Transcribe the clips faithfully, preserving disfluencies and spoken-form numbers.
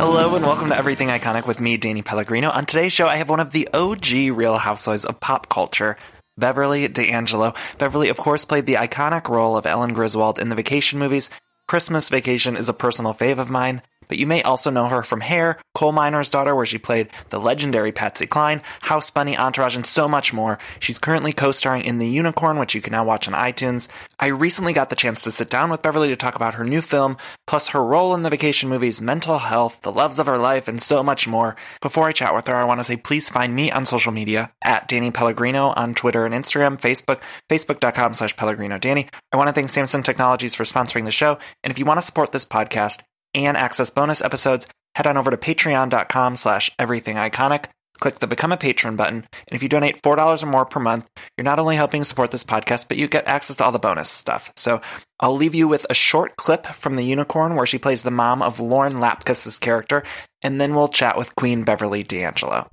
Hello and welcome to Everything Iconic with me, Danny Pellegrino. On today's show, I have one of the O G Real Housewives of pop culture, Beverly D'Angelo. Beverly, of course, played the iconic role of Ellen Griswold in the Vacation movies. Christmas Vacation is a personal fave of mine, but you may also know her from Hair, Coal Miner's Daughter, where she played the legendary Patsy Cline, House Bunny, Entourage, and so much more. She's currently co-starring in The Unicorn, which you can now watch on iTunes. I recently got the chance to sit down with Beverly to talk about her new film, plus her role in the Vacation movies, mental health, the loves of her life, and so much more. Before I chat with her, I want to say please find me on social media, at Danny Pellegrino on Twitter and Instagram, Facebook, facebook.com slash Pellegrino Danny. I want to thank Samsung Technologies for sponsoring the show, and if you want to support this podcast and access bonus episodes, head on over to patreon.com slash everythingiconic. Click the Become a Patron button, and if you donate four dollars or more per month, you're not only helping support this podcast, but you get access to all the bonus stuff. So I'll leave you with a short clip from The Unicorn where she plays the mom of Lauren Lapkus' character, and then we'll chat with Queen Beverly D'Angelo.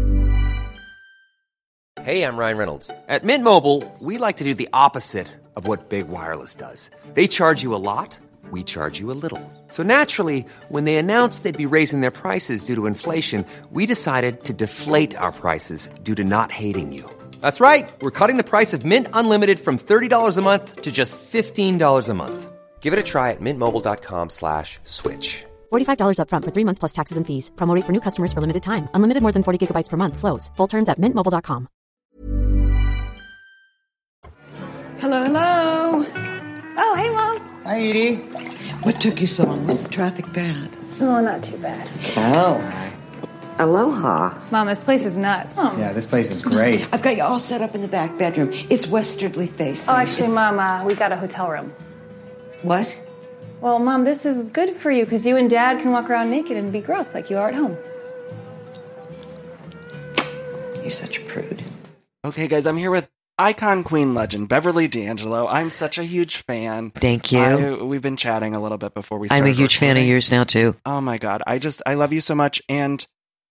Hey, I'm Ryan Reynolds. At Mint Mobile, we like to do the opposite of what Big Wireless does. They charge you a lot. We charge you a little. So naturally, when they announced they'd be raising their prices due to inflation, we decided to deflate our prices due to not hating you. That's right. We're cutting the price of Mint Unlimited from thirty dollars a month to just fifteen dollars a month. Give it a try at mintmobile.com slash switch. forty-five dollars up front for three months plus taxes and fees. Promo rate for new customers for limited time. Unlimited more than forty gigabytes per month. Slows full terms at mint mobile dot com. Hello, hello. Oh, hey, Mom. Hi, Edie. What took you so long? Was the traffic bad? Oh, not too bad. Oh. Aloha. Mom, this place is nuts. Oh, Yeah, this place is great. I've got you all set up in the back bedroom. It's westwardly facing. oh actually, It's- Mom, uh, we got a hotel room. What? Well, Mom, this is good for you because you and Dad can walk around naked and be gross like you are at home. You're such a prude. Okay, guys, I'm here with icon, queen, legend, Beverly D'Angelo. I'm such a huge fan. Thank you. I, we've been chatting a little bit before we started I'm a huge fan of recording. yours now, too. Oh my God. I just, I love you so much. And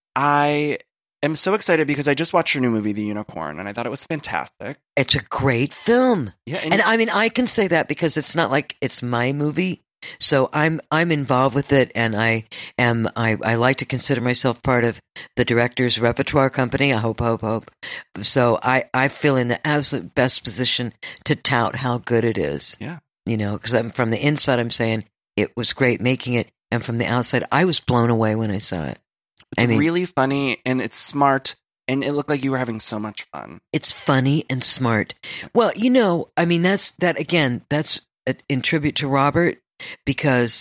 I am so excited because I just watched your new movie, The Unicorn, and I thought it was fantastic. It's a great film. Yeah. And I mean, I can say that because it's not like it's my movie. So I'm I'm involved with it, and I am I, I like to consider myself part of the director's repertoire company. I hope, hope, hope. So I, I feel in the absolute best position to tout how good it is. Yeah. You know, because I'm from the inside, I'm saying it was great making it, and from the outside, I was blown away when I saw it. It's I mean, really funny, and it's smart, and it looked like you were having so much fun. it's funny and smart. Well, you know, I mean, that's that again. That's a, in tribute to Robert, because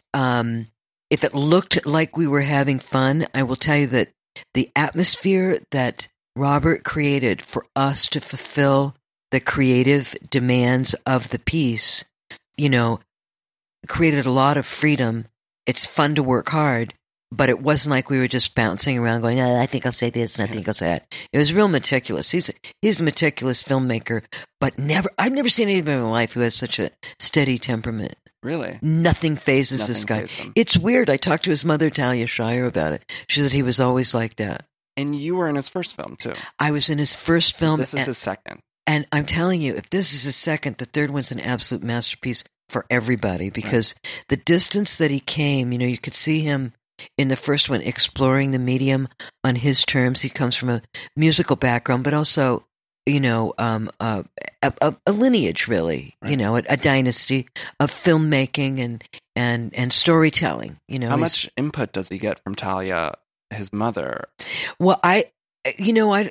um, if it looked like we were having fun, I will tell you that the atmosphere that Robert created for us to fulfill the creative demands of the piece, you know, created a lot of freedom. It's fun to work hard, but it wasn't like we were just bouncing around going, oh, I think I'll say this and I think I'll say that. It was real meticulous. He's a, he's a meticulous filmmaker, but never, I've never seen anybody in my life who has such a steady temperament. Really? Nothing phases Nothing this guy. fazed him. It's weird. I talked to his mother, Talia Shire, about it. She said he was always like that. And you were in his first film, too. I was in his first film. This is and, his second. and I'm telling you, if this is his second, the third one's an absolute masterpiece for everybody, because right. the distance that he came, you know, you could see him in the first one exploring the medium on his terms. He comes from a musical background, but also, you know, um, uh, a, a, a lineage, really, right. you know, a, a dynasty of filmmaking and, and, and storytelling. You know, how much input does he get from Talia, his mother? Well, I, you know, I,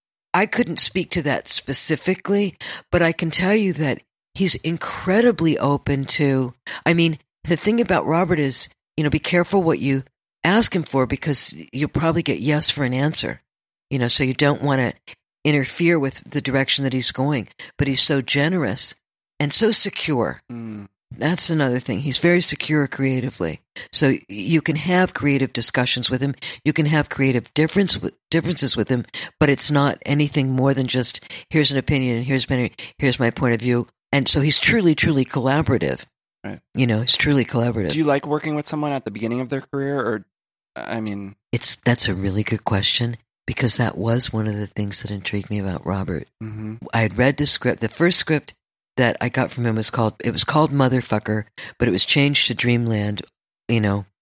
I couldn't speak to that specifically, but I can tell you that he's incredibly open to, I mean, the thing about Robert is, you know, be careful what you ask him for, because you'll probably get yes for an answer, you know, so you don't want to interfere with the direction that he's going. But he's so generous and so secure. Mm. That's another thing. He's very secure creatively. So you can have creative discussions with him. You can have creative difference differences with him, but it's not anything more than just, here's an opinion and here's been, here's my point of view. And so he's truly, truly collaborative. Right. You know, he's truly collaborative. Do you like working with someone at the beginning of their career, or, I mean... It's that's a really good question, because that was one of the things that intrigued me about Robert. Mm-hmm. I had read the script. The first script that I got from him was called, it was called Motherfucker, but it was changed to Dreamland, you know,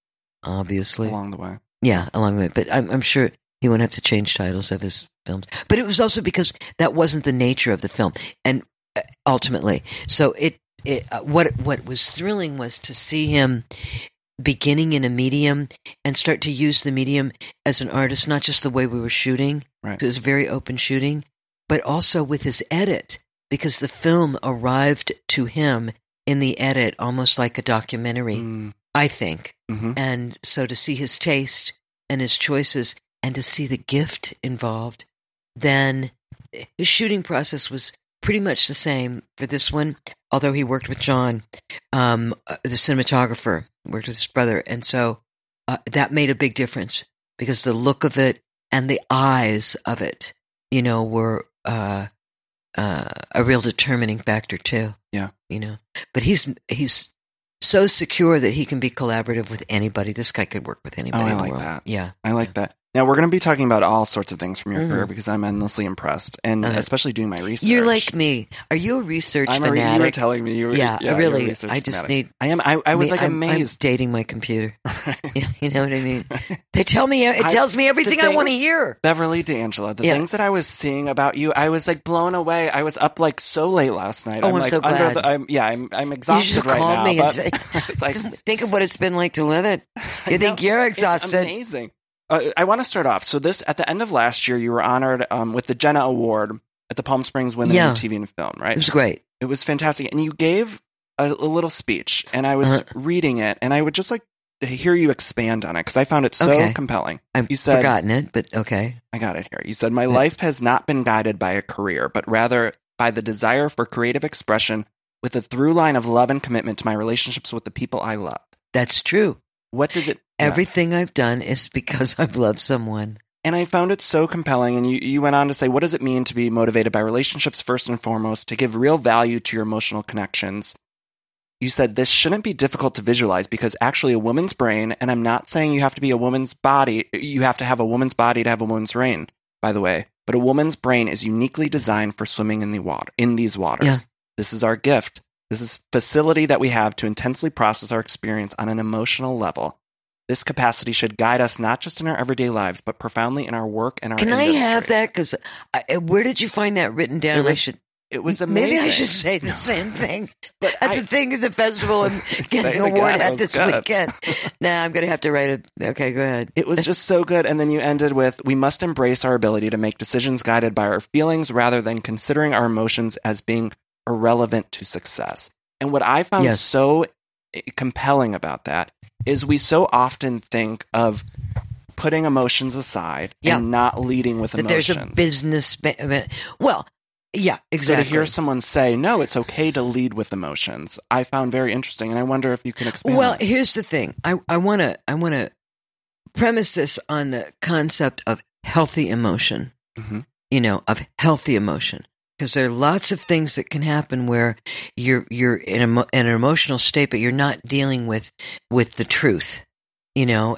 obviously. Along the way. Yeah, along the way. But I'm, I'm sure he won't have to change titles of his films. But it was also because that wasn't the nature of the film, and uh, ultimately, so it, it uh, what what was thrilling was to see him beginning in a medium and start to use the medium as an artist, not just the way we were shooting. Right. It was very open shooting, but also with his edit, because the film arrived to him in the edit almost like a documentary, Mm. I think. Mm-hmm. And so to see his taste and his choices and to see the gift involved, then his shooting process was pretty much the same for this one, although he worked with John, um, the cinematographer, worked with his brother. And so uh, that made a big difference because the look of it and the eyes of it, you know, were uh, uh, a real determining factor too. Yeah. You know, but he's, he's so secure that he can be collaborative with anybody. This guy could work with anybody Oh, I in the like world. that. Yeah. I like that. Now, we're going to be talking about all sorts of things from your Mhm. career because I'm endlessly impressed, and Uh, especially doing my research. You're like me. Are you a research I'm a, fanatic? you were telling me. You were, yeah, yeah, I you're a really. research I just fanatic. need. I am. I, I was me- like I'm, I'm amazed. dating my computer. Yeah, you know what I mean? They tell me it I- tells me everything I things- want to hear. Beverly D'Angelo, the Yeah. things that I was seeing about you, I was like blown away. I was up like so late last night. Oh, I'm I'm like so under glad. the, I'm, yeah, I'm I'm You exhausted should have right called now. me and but say, I was like, think of what it's been like to live it. You think know, you're it's exhausted? amazing. Uh, I want to start off. So this at the end of last year, you were honored um, with the Jenna Award at the Palm Springs Women Yeah. in T V and Film. Right? It was great. It was fantastic, and you gave a, a little speech, and I was Uh-huh. reading it, and I would just like to hear you expand on it because I found it so Okay. compelling. I've You said- forgotten it, but okay. I got it here. You said, my Yeah. life has not been guided by a career, but rather by the desire for creative expression with a through line of love and commitment to my relationships with the people I love. That's true. What does it... yeah. Everything I've done is because I've loved someone. And I found it so compelling. And you, you went on to say, what does it mean to be motivated by relationships first and foremost, to give real value to your emotional connections? You said this shouldn't be difficult to visualize because actually a woman's brain, and I'm not saying you have to be a woman's body, you have to have a woman's body to have a woman's brain, by the way, but a woman's brain is uniquely designed for swimming in the water, in these waters. Yeah. This is our gift. This is facility that we have to intensely process our experience on an emotional level. This capacity should guide us not just in our everyday lives, but profoundly in our work and our Can industry. I have that? Because where did you find that written down? It was I should. It was amazing. Maybe I should say the same thing But at I- the thing at the festival and Say get it an award again, it at was this good. weekend. Nah, I'm going to have to write it. Okay, go ahead. It was just so good. And then you ended with, we must embrace our ability to make decisions guided by our feelings rather than considering our emotions as being irrelevant to success. And what I found Yes. so compelling about that is we so often think of putting emotions aside Yeah. and not leading with That emotions. there's a business. ba- Well, yeah, So exactly. to hear someone say, no, it's okay to lead with emotions, I found very interesting. And I wonder if you can expand Well, on it. here's the thing. I I want to I want to premise this on the concept of healthy emotion. Mhm. You know, of healthy emotion, because there are lots of things that can happen where you're you're in, a, mo- in an emotional state, but you're not dealing with with the truth. You know,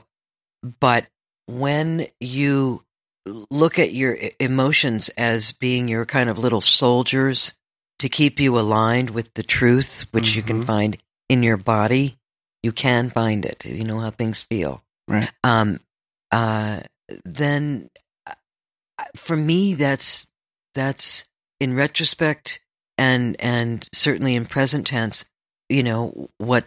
but when you look at your e- emotions as being your kind of little soldiers to keep you aligned with the truth, which you can Mhm. find in your body, you can find it. You know how things feel. Right. Um, uh, then uh, for me, that's that's in retrospect and and certainly in present tense, you know, what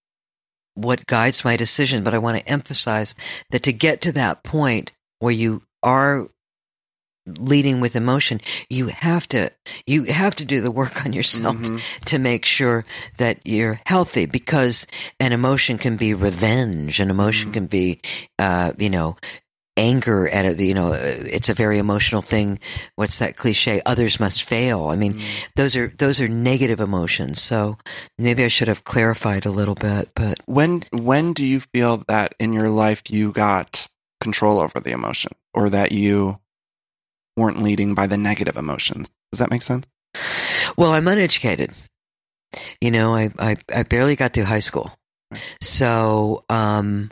what guides my decision. But I want to emphasize that to get to that point where you are leading with emotion, you have to you have to do the work on yourself Mhm. to make sure that you're healthy, because an emotion can be revenge, an emotion Mm. can be uh you know anger at it, you know, it's a very emotional thing. What's that cliche? Others must fail. I mean, Mm. those are those are negative emotions. So maybe I should have clarified a little bit, but When when do you feel that in your life you got control over the emotion, or that you weren't leading by the negative emotions? Does that make sense? well, I'm uneducated. You know, I I, I barely got through high school. So, um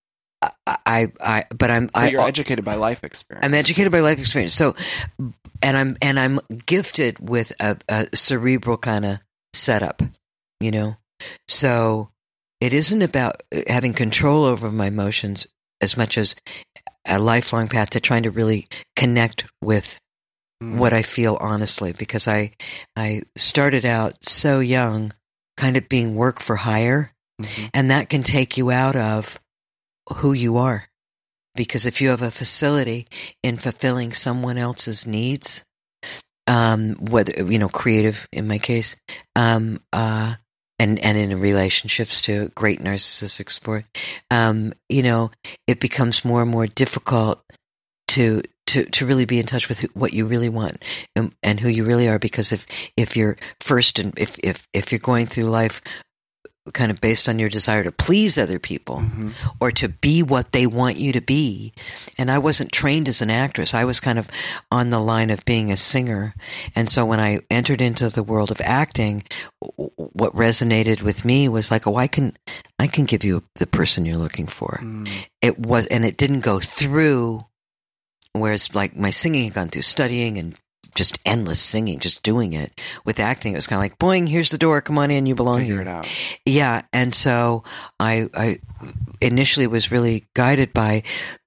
I, I, I but I'm, But I, you're educated by life experience. I'm educated by life experience. So, and I'm, and I'm gifted with a, a cerebral kind of setup, you know? So it isn't about having control over my emotions as much as a lifelong path to trying to really connect with mm. what I feel honestly, because I I started out so young, kind of being work for hire, mm-hmm. and that can take you out of who you are. Because if you have a facility in fulfilling someone else's needs, um, whether, you know, creative in my case, um, uh, and, and in relationships too, great narcissistic sport, um, you know, it becomes more and more difficult to, to, to really be in touch with what you really want and, and who you really are. Because if, if you're first and if, if, if you're going through life kind of based on your desire to please other people mm-hmm. or to be what they want you to be. And I wasn't trained as an actress. I was kind of on the line of being a singer. And so when I entered into the world of acting, what resonated with me was like, oh, I can, I can give you the person you're looking for. Mm. It was, and it didn't go through, whereas like my singing had gone through studying and just endless singing, just doing it. With acting, it was kind of like, boing, here's the door, come on in, you belong Figure here. it out. Yeah, and so I, I initially was really guided by,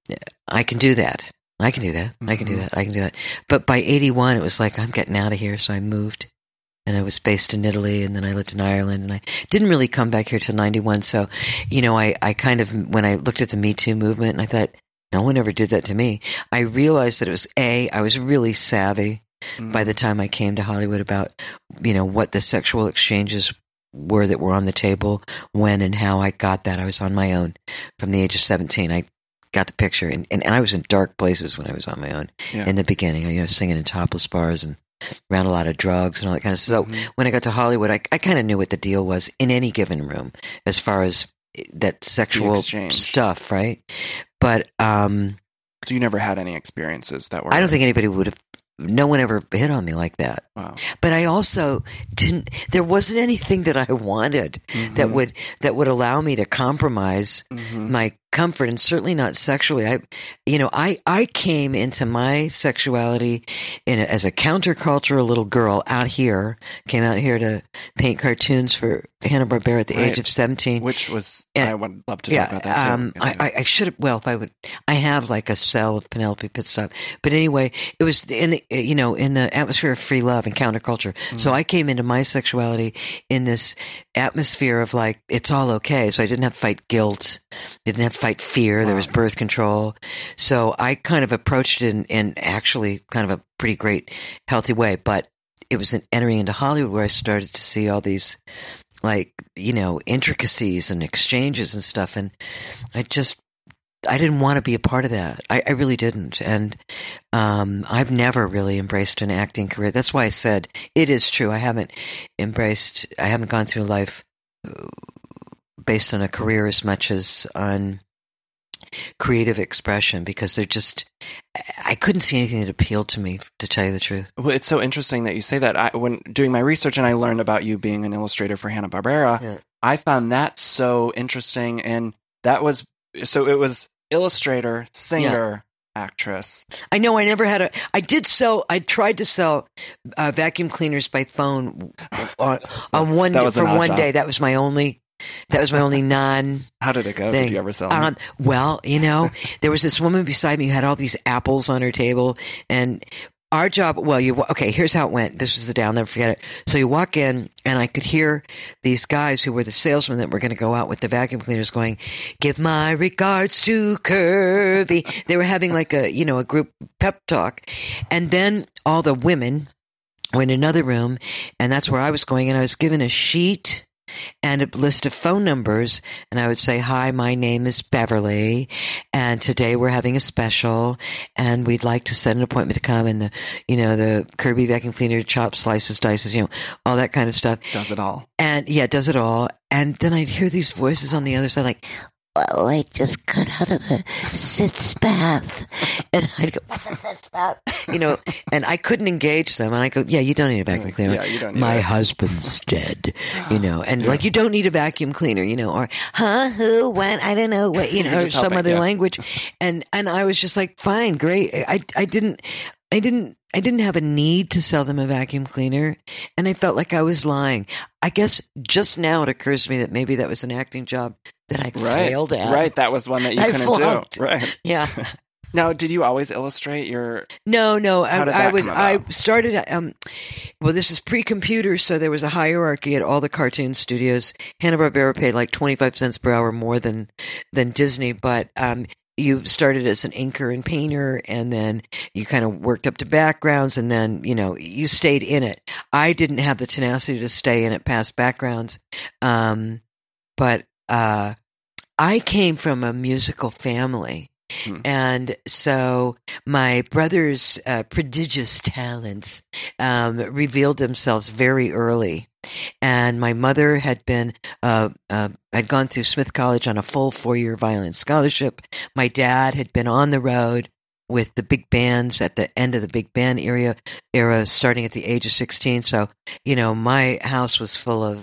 I can do that. I can do that. Mm-hmm. I can do that. I can do that. But by eighty-one, it was like, I'm getting out of here, so I moved. And I was based in Italy, and then I lived in Ireland, and I didn't really come back here till ninety-one. So, you know, I, I kind of, when I looked at the Me Too movement, and I thought, no one ever did that to me, I realized that it was, A, I was really savvy by the time I came to Hollywood about, you know, what the sexual exchanges were that were on the table, when and how I got that. I was on my own from the age of seventeen. I got the picture, and, and, and I was in dark places when I was on my own yeah. in the beginning. I, you know, singing in topless bars and around a lot of drugs and all that kind of stuff. So mm-hmm. when I got to Hollywood, I, I kind of knew what the deal was in any given room as far as that sexual stuff, right? But um, so you never had any experiences that were? I don't think anybody would have. No one ever hit on me like that. Wow. But I also didn't, there wasn't anything that I wanted mm-hmm. that would, that would allow me to compromise mm-hmm. my comfort, and certainly not sexually. I, you know, I, I came into my sexuality in a, as a countercultural little girl out here, came out here to paint cartoons for Hanna-Barbera at the right. age of seventeen. Which was, and, I would love to yeah, talk about that too. Um, I, I, I should have, well, if I would, I have like a cell of Penelope Pitstop. But anyway, it was in the, you know, in the atmosphere of free love and counterculture. Mm-hmm. So I came into my sexuality in this atmosphere of like, it's all okay. So I didn't have to fight guilt. Didn't have to fight fear. Wow. There was birth control. So I kind of approached it in, in actually kind of a pretty great, healthy way. But it was in entering into Hollywood where I started to see all these, like, you know, intricacies and exchanges and stuff. And I just, I didn't want to be a part of that. I, I really didn't. And um, I've never really embraced an acting career. That's why I said it is true. I haven't embraced, I haven't gone through life based on a career as much as on creative expression, because they're just, I couldn't see anything that appealed to me, to tell you the truth. Well, it's so interesting that you say that. I, when doing my research and I learned about you being an illustrator for Hanna-Barbera, yeah. I found that so interesting. And that was, so it was illustrator, singer, yeah. actress. I know I never had a, I did sell, I tried to sell uh, vacuum cleaners by phone on, on one, that was for one job. day. That was my only That was my only non. How did it go? Thing. Did you ever sell them? Um, well, you know, there was this woman beside me who had all these apples on her table, and our job. Well, you okay? Here's how it went. This was the day. I'll never forget it. So you walk in, and I could hear these guys who were the salesmen that were going to go out with the vacuum cleaners going, "Give my regards to Kirby." They were having like a you know a group pep talk, and then all the women were in another room, and that's where I was going, and I was given a sheet and a list of phone numbers, and I would say, "Hi, my name is Beverly, and today we're having a special, and we'd like to set an appointment to come." And the, you know, the Kirby vacuum cleaner chops, slices, dices, you know, all that kind of stuff. Does it all. And yeah, does it all. And then I'd hear these voices on the other side, like, "Well, I just got out of a sitz bath," and I'd go, "What's a sitz bath?" You know, and I couldn't engage them. And I go, "Yeah, you don't need a vacuum cleaner. Yeah, you don't need My it. husband's dead." You know, and yeah. like, you don't need a vacuum cleaner. You know, or huh, who, when, I don't know what, you know, or some helping, other yeah. language. And and I was just like, fine, great. I I didn't. I didn't I didn't have a need to sell them a vacuum cleaner, and I felt like I was lying. I guess just now it occurs to me that maybe that was an acting job that I right. failed at. Right, that was one that you I couldn't flunked. do. Right. Yeah. Now, did you always illustrate your? No, no. How did I, I that was. come I about? started. Um, well, this is pre-computer, so there was a hierarchy at all the cartoon studios. Hanna-Barbera paid like twenty-five cents per hour more than than Disney, but um, you started as an inker and painter, and then you kind of worked up to backgrounds, and then you know you stayed in it. I didn't have the tenacity to stay in it past backgrounds, um, but uh, I came from a musical family. Hmm. And so my brother's uh, prodigious talents um, revealed themselves very early. And my mother had been, uh, uh, had gone through Smith College on a full four-year violin scholarship. My dad had been on the road with the big bands at the end of the big band era, era starting at the age of sixteen. So, you know, my house was full of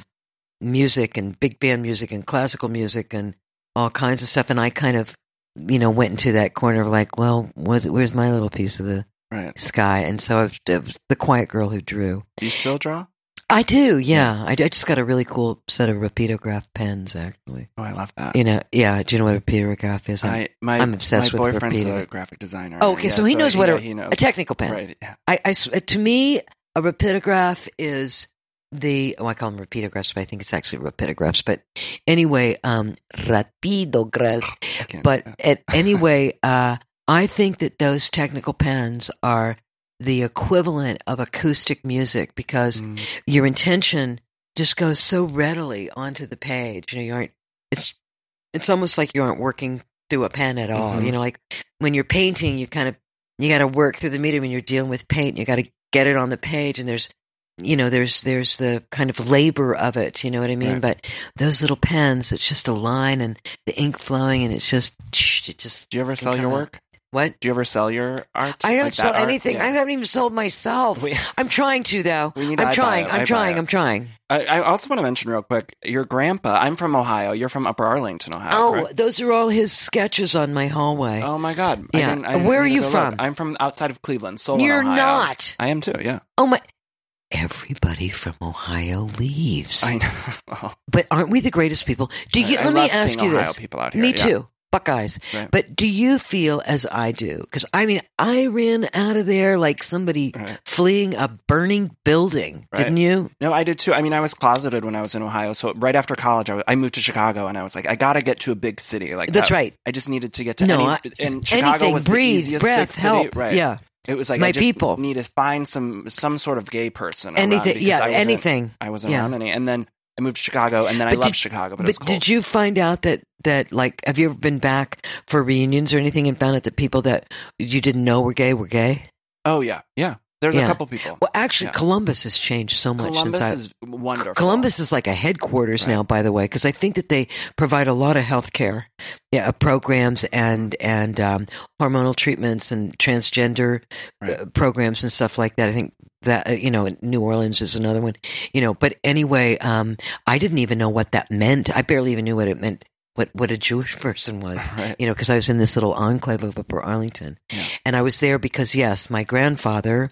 music and big band music and classical music and all kinds of stuff. And I kind of, you know, went into that corner of like, well, was, where's my little piece of the right. sky? And so I was, I was the quiet girl who drew. Do you still draw? I do, yeah. I, I just got a really cool set of rapidograph pens, actually. Oh, I love that. You know, yeah. Do you know what a rapidograph is? I'm, I, my, I'm obsessed my with boyfriend's rapidograph. a graphic designer. Oh, okay, yeah, so he knows he, what yeah, a, he knows. a technical pen. Right. Yeah. I, I, to me, a rapidograph is the, oh, I call them rapidographs, but I think it's actually rapidographs. But anyway, um, rapidographs. But yeah. at, anyway, uh, I think that those technical pens are the equivalent of acoustic music because mm. your intention just goes so readily onto the page. You know, you aren't, it's, it's almost like you aren't working through a pen at all. Mm-hmm. You know, like when you're painting, you kind of, you got to work through the medium when you're dealing with paint. You got to get it on the page and there's, you know, there's, there's the kind of labor of it. You know what I mean? Right. But those little pens, it's just a line and the ink flowing and it's just, it just. Do you ever sell your work? Out. What? Do you ever sell your art? I don't like sell anything. Yeah. I haven't even sold myself. We, I'm trying to, though. We need I'm to trying. it. I'm trying. I'm trying. I, I also want to mention real quick, your grandpa, I'm from Ohio. You're from Upper Arlington, Ohio. Oh, correct? Those are all his sketches on my hallway. Oh, my God. Yeah. I didn't, I didn't Where are you from? Look. I'm from outside of Cleveland, Solon, You're Ohio. not. I am too, yeah. Oh, my. Everybody from Ohio leaves. I know. Oh. But aren't we the greatest people? Do you? I, let I me ask you Ohio this. People out here. Me yeah. too. Buckeyes. Right. But do you feel as I do? Because, I mean, I ran out of there like somebody right. fleeing a burning building. Right. Didn't you? No, I did too. I mean, I was closeted when I was in Ohio. So right after college, I, was, I moved to Chicago and I was like, I got to get to a big city. Like That's that. right. I just needed to get to no, any, I, and Chicago anything, was breathe, the easiest breath, big help. city. Right. Yeah. It was like my I just people. need to find some some sort of gay person. Anything, yeah, I anything. I wasn't yeah. around any. And then I moved to Chicago, and then but I loved did, Chicago. But, but it was cold. Did you find out that that like have you ever been back for reunions or anything and found out that people that you didn't know were gay were gay? Oh yeah, yeah. There's yeah. a couple people. Well, actually, yeah. Columbus has changed so much Columbus since I. is wonderful. Columbus is like a headquarters right. now, by the way, because I think that they provide a lot of health care yeah, programs and and um, hormonal treatments and transgender right. uh, programs and stuff like that. I think that uh, you know, New Orleans is another one. You know, but anyway, um, I didn't even know what that meant. I barely even knew what it meant. What what a Jewish person was, right. you know, because I was in this little enclave of Upper Arlington, yeah. and I was there because yes, my grandfather,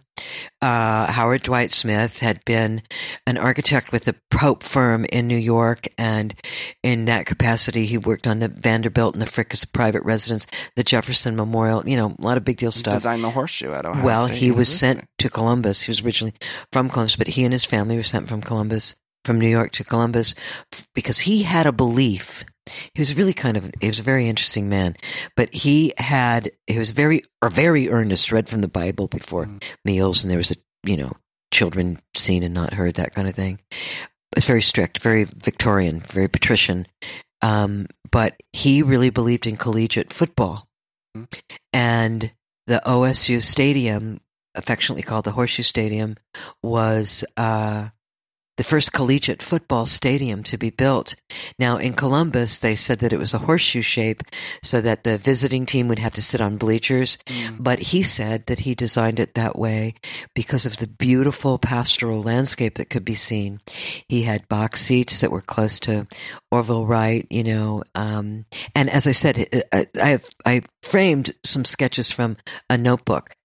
uh, Howard Dwight Smith, had been an architect with the Pope firm in New York, and in that capacity, he worked on the Vanderbilt and the Frick as a private residence, the Jefferson Memorial, you know, a lot of big deal stuff. Designed the horseshoe at Ohio Well, State he was University. sent to Columbus. He was originally from Columbus, but he and his family were sent from Columbus, from New York to Columbus, because he had a belief. He was really kind of, he was a very interesting man, but he had, he was very, or very earnest, read from the Bible before mm. meals, and there was a, you know, children seen and not heard, that kind of thing. But very strict, very Victorian, very patrician. Um, but he really believed in collegiate football. Mm. And the O S U Stadium, affectionately called the Horseshoe Stadium, was, uh, the first collegiate football stadium to be built. Now, in Columbus, they said that it was a horseshoe shape so that the visiting team would have to sit on bleachers. Mm. But he said that he designed it that way because of the beautiful pastoral landscape that could be seen. He had box seats that were close to Orville Wright, you know. Um, and as I said, I, I, have, I framed some sketches from a notebook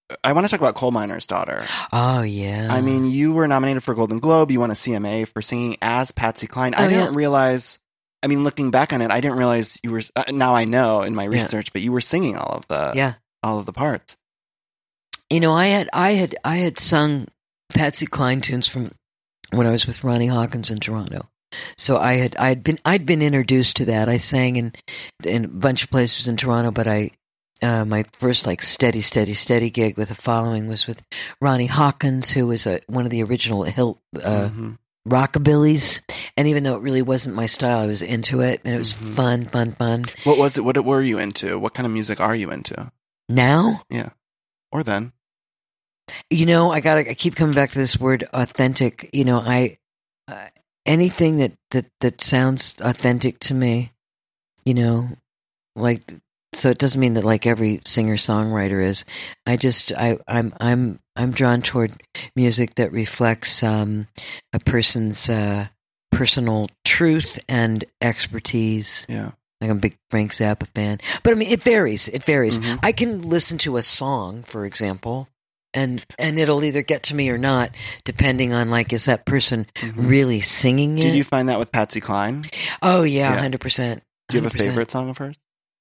I want to talk about Coal Miner's Daughter. Oh, yeah. I mean, you were nominated for a Golden Globe. You won a C M A for singing as Patsy Cline. Oh, I didn't yeah. realize, I mean, looking back on it, I didn't realize you were, uh, now I know in my research, yeah. but you were singing all of the, yeah. all of the parts. You know, I had, I had, I had sung Patsy Cline tunes from when I was with Ronnie Hawkins in Toronto. So I had, I had been, I'd been introduced to that. I sang in, in a bunch of places in Toronto, but I, uh, my first like steady, steady, steady gig with a following was with Ronnie Hawkins, who was a, one of the original Hill, uh, mm-hmm. rockabillys. And even though it really wasn't my style, I was into it, and it was mm-hmm. fun, fun, fun. What was it? What were you into? What kind of music are you into now? Yeah, or then? You know, I got. I keep coming back to this word, authentic. You know, I uh, anything that, that that sounds authentic to me. You know, like so. It doesn't mean that like every singer songwriter is. I just I I'm I'm I'm drawn toward music that reflects um, a person's uh, personal truth and expertise. Yeah. Like I'm a big Frank Zappa fan, but I mean it varies. It varies. Mm-hmm. I can listen to a song, for example. And and it'll either get to me or not, depending on like, is that person mm-hmm. really singing it? Did you find that with Patsy Cline? Oh yeah, one hundred percent. Do you have a favorite song of hers?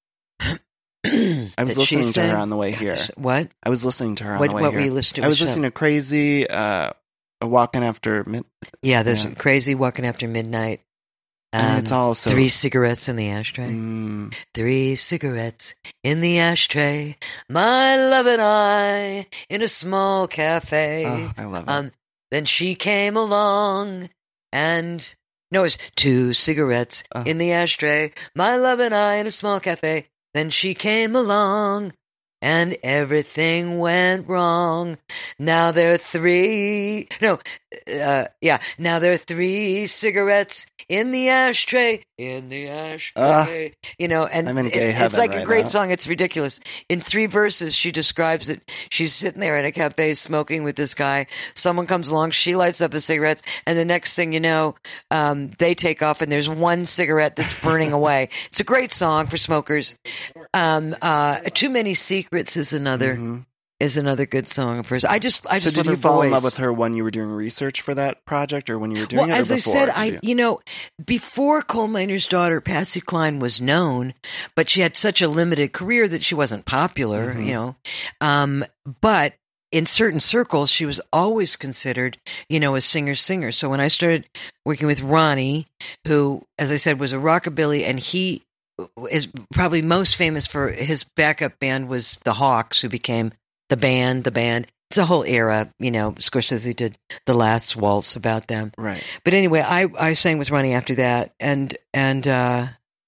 I was listening to her on the way here. What? I was listening to her on what, the way what here. What were you listening to? I was listening to Crazy, uh, Walking After Midnight. Yeah, there's yeah. Crazy, Walking After Midnight. Um, it's also three cigarettes in the ashtray. Mm. Three cigarettes in the ashtray. My love and I in a small cafe. Oh, I love it. Um, then she came along and no, it's two cigarettes oh. in the ashtray. My love and I in a small cafe. Then she came along and everything went wrong. Now there are three. No, uh, yeah. Now there are three cigarettes in the ashtray. In the ashtray. Uh, you know, and I'm in gay it, heaven it's like right a great now. song. It's ridiculous. In three verses, she describes it. She's sitting there in a cafe smoking with this guy. Someone comes along. She lights up a cigarette. And the next thing you know, um, they take off and there's one cigarette that's burning away. It's a great song for smokers. Um, uh, Too Many Secrets is another. Mm-hmm. Is another good song of hers. I just, I just so did love you her fall voice. in love with her when you were doing research for that project, or when you were doing well, it? Well, as I said, you? I, you know, before Coal Miner's Daughter, Patsy Cline was known, but she had such a limited career that she wasn't popular. Mm-hmm. You know, um, but in certain circles, she was always considered, you know, a singer-singer. So when I started working with Ronnie, who, as I said, was a rockabilly, and he is probably most famous for his backup band was the Hawks, who became The band, the band. It's a whole era, you know. Scorsese did The Last Waltz about them. Right. But anyway, I, I sang with Ronnie after that. And and uh,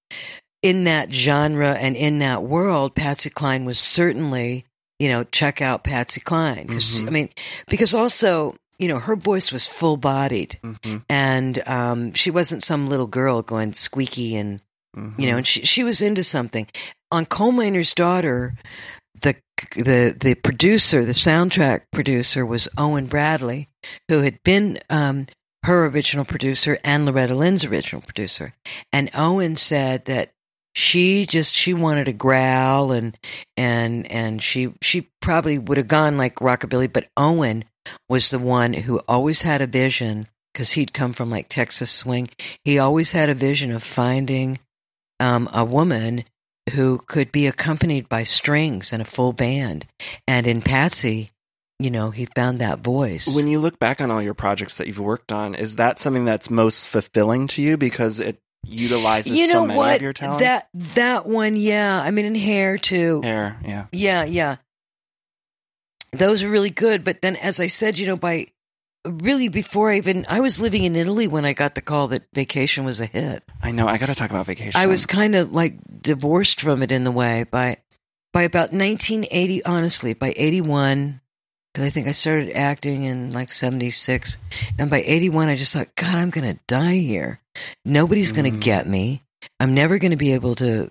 in that genre and in that world, Patsy Cline was certainly, you know, check out Patsy Cline. Because, mm-hmm. I mean, because also, you know, her voice was full-bodied. Mm-hmm. And um, she wasn't some little girl going squeaky and, mm-hmm. you know, and she, she was into something. On Coal Miner's Daughter, the the the producer, the soundtrack producer, was Owen Bradley, who had been um, her original producer and Loretta Lynn's original producer. And Owen said that she just she wanted to growl and and and she she probably would have gone like rockabilly, but Owen was the one who always had a vision, because he'd come from like Texas swing. He always had a vision of finding um, a woman who could be accompanied by strings and a full band. And in Patsy, you know, he found that voice. When you look back on all your projects that you've worked on, is that something that's most fulfilling to you because it utilizes you know so many what? of your talents? That, that one, yeah. I mean, in Hair, too. Hair, yeah. Yeah, yeah. Those are really good. But then, as I said, you know, by really before I even, I was living in Italy when I got the call that Vacation was a hit. I know. I got to talk about Vacation. I was kind of like divorced from it in the way by, by about nineteen eighty, honestly, by eighty-one, because I think I started acting in like seventy-six. And by eighty-one, I just thought, God, I'm going to die here. Nobody's mm. going to get me. I'm never going to be able to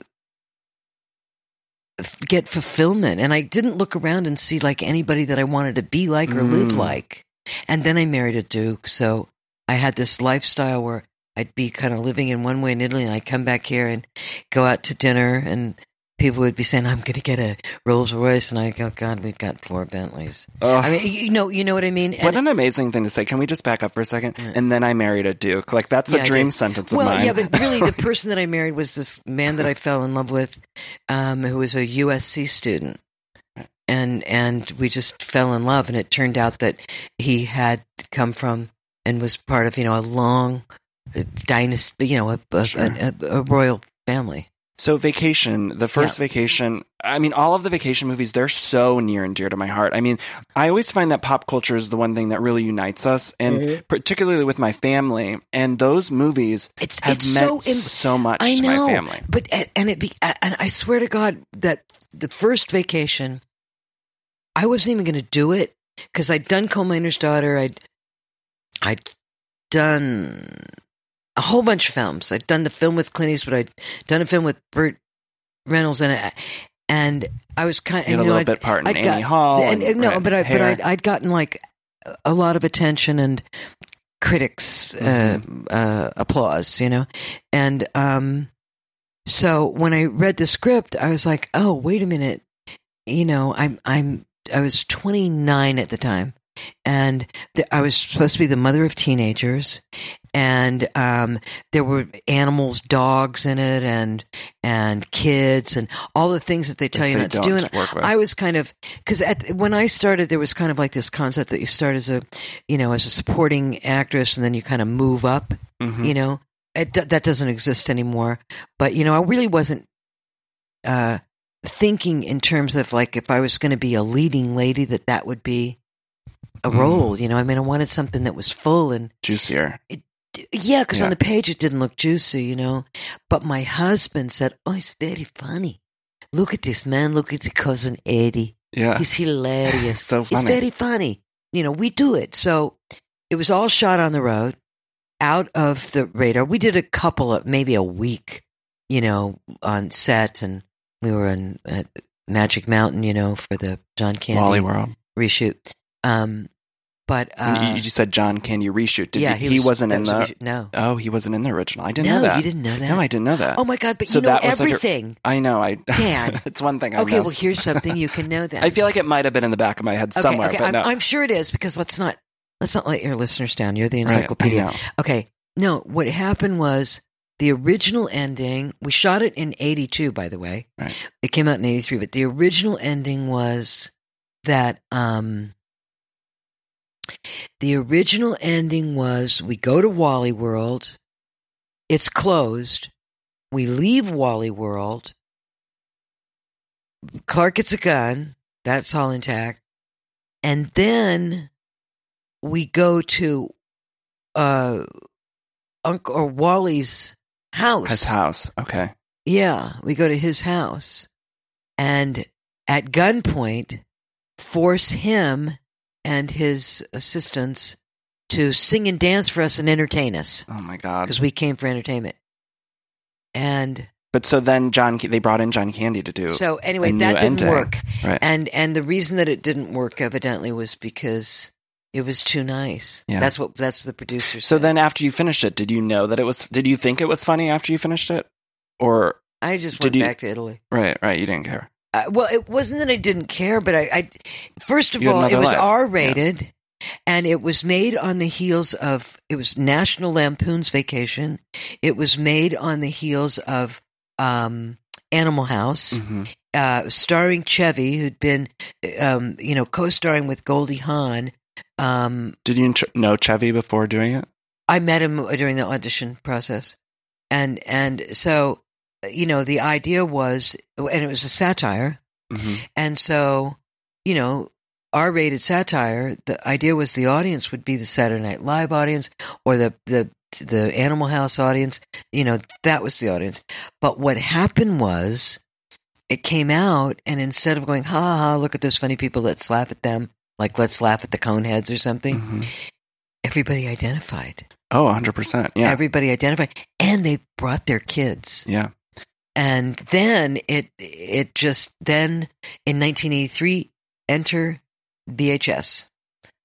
get fulfillment. And I didn't look around and see like anybody that I wanted to be like or mm. live like. And then I married a Duke, so I had this lifestyle where I'd be kind of living in one way in Italy, and I'd come back here and go out to dinner and people would be saying, I'm going to get a Rolls Royce. And I go, God, we've got four Bentleys. Ugh. I mean, you know, you know what I mean? What And- an amazing thing to say. Can we just back up for a second? Yeah. And then I married a Duke. Like, that's Yeah, a I dream did. sentence of well, mine. yeah, but really the person that I married was this man that I fell in love with, um, who was a U S C student. And and we just fell in love, and it turned out that he had come from and was part of, you know, a long uh, dynasty, you know, a, a, Sure. a, a, a royal family. So Vacation, the first Yeah. Vacation, I mean, all of the vacation movies, they're so near and dear to my heart. I mean, I always find that pop culture is the one thing that really unites us, and Mm-hmm. particularly with my family. And those movies It's have it's meant so so, im- much I to know, my family. but and it be and I swear to God that the first Vacation, I wasn't even going to do it because I'd done Coal Miner's Daughter. I'd I'd done a whole bunch of films. I'd done the film with Clint Eastwood. I'd done a film with Burt Reynolds in it, and I was kind of You had a you know, little I'd- bit part in I'd Annie Hall and, and no, Red but I but Hair. I'd, I'd gotten like a lot of attention and critics Mm-hmm. uh, uh, applause, you know, and um, so when I read the script, I was like, oh, wait a minute, you know, I'm I'm I was twenty-nine at the time, and th- I was supposed to be the mother of teenagers, and um, there were animals, dogs in it, and and kids, and all the things that they tell They you say not to do. don't And work with. I was kind of because when I started, there was kind of like this concept that you start as a, you know, as a supporting actress, and then you kind of move up. Mhm. You know, it, that doesn't exist anymore. But you know, I really wasn't uh, thinking in terms of like if I was going to be a leading lady, that that would be a Mm. role. You know, I mean, I wanted something that was full and Juicier. yeah, because Yeah. on the page it didn't look juicy, you know. But my husband said, "Oh, it's very funny. Look at this man. Look at the cousin Eddie. Yeah. He's hilarious. So He's funny. very funny. You know, we do it." So it was all shot on the road, out of the radar. We did a couple of maybe a week, you know, on set, and we were in at Magic Mountain, you know, for the John Candy Wally World. reshoot. Um, but And uh, you, you just said John Candy reshoot. Did yeah, he, he, was, wasn't that in was a the. reshoot. No. Oh, he wasn't in the original. I didn't No, know that. you didn't know that? No, I didn't know that. Oh my God! But So you know that was like a- everything. I know. I Dan. It's one thing I Okay, well, missed. here's something you can know then. I feel like it might have been in the back of my head okay, somewhere, okay, but I'm, no. I'm sure it is because let's not let's not let your listeners down. You're the Right, I encyclopedia. know. Okay, no, what happened was the original ending. We shot it in eighty-two, by the way. Right. It came out in eighty-three, but the original ending was that. Um, the original ending was we go to Wally World. It's closed. We leave Wally World. Clark gets a gun. That's all intact. And then we go to uh, Uncle or Wally's house. His house. Okay. Yeah, we go to his house. And at gunpoint, force him and his assistants to sing and dance for us and entertain us Oh my God. because we came for entertainment. And But so then John, they brought in John Candy to do. so anyway, a new that didn't ending. work. Right. And and the reason that it didn't work evidently was because it was too nice. Yeah. That's what that's the producer So said. then after you finished it, did you know that it was, did you think it was funny after you finished it? Or, I just did went you- back to Italy. right, right, you didn't care. Uh, well, it wasn't that I didn't care, but I, I first of You had all, it another was life. R rated, and it was made on the heels of it was National Lampoon's Vacation. It was made on the heels of um, Animal House, Mhm. uh, starring Chevy, who'd been, um, you know, co-starring with Goldie Hawn. Um, Did you ch- know Chevy before doing it? I met him during the audition process, and and so you know the idea was, and it was a satire. hmm And so, you know, R-rated satire, the idea was the audience would be the Saturday Night Live audience or the, the, the Animal House audience. You know, that was the audience. But what happened was it came out, and instead of going, ha, ha, ha, look at those funny people, let's laugh at them, like let's laugh at the Coneheads or something, hmm everybody identified. Oh, one hundred percent. Yeah. Everybody identified. And they brought their kids. yeah. And then it it just then in nineteen eighty-three enter V H S.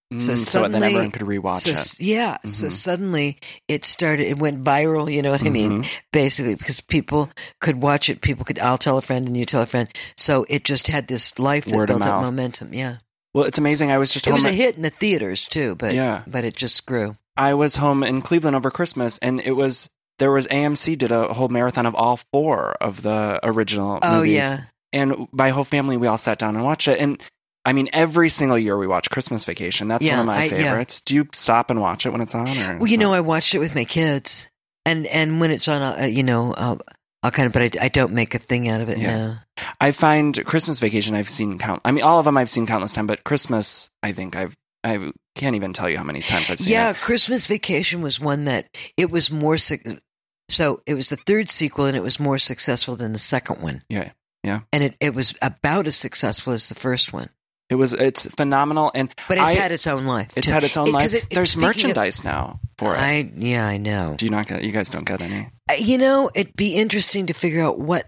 Mm, So so then suddenly, everyone could rewatch so, it. Yeah. Mm-hmm. So suddenly it started, it went viral, you know what I mean? Mhm. Basically, because people could watch it. People could, I'll tell a friend and you tell a friend. So it just had this life that Word of built up mouth. momentum. Yeah. Well, it's amazing. I was just It home. was a at- hit in the theaters too, but, Yeah. but it just grew. I was home in Cleveland over Christmas, and it was there was A M C did a whole marathon of all four of the original Oh, movies. yeah. And my whole family, we all sat down and watched it. And I mean, every single year we watch Christmas Vacation. That's Yeah, one of my I- yeah. favorites. Do you stop and watch it when it's on? Or Well, you know, I watched it with my kids, and, and when it's on, uh, you know, uh, I'll kind of, but I, I don't make a thing out of it Yeah. now. I find Christmas Vacation I've seen count. I mean, all of them I've seen countless times, but Christmas, I think I've I can't even tell you how many times I've seen Yeah, it. Christmas Vacation was one that it was more, suc- so it was the third sequel, and it was more successful than the second one. Yeah, yeah. And it, it was about as successful as the first one. It was. It's phenomenal, and But it's I- had its own life. It's too. had its own It- 'cause life. it- There's speaking of- merchandise now for it. I yeah, I know. Do you not get? You guys don't get any. Uh, You know, it'd be interesting to figure out what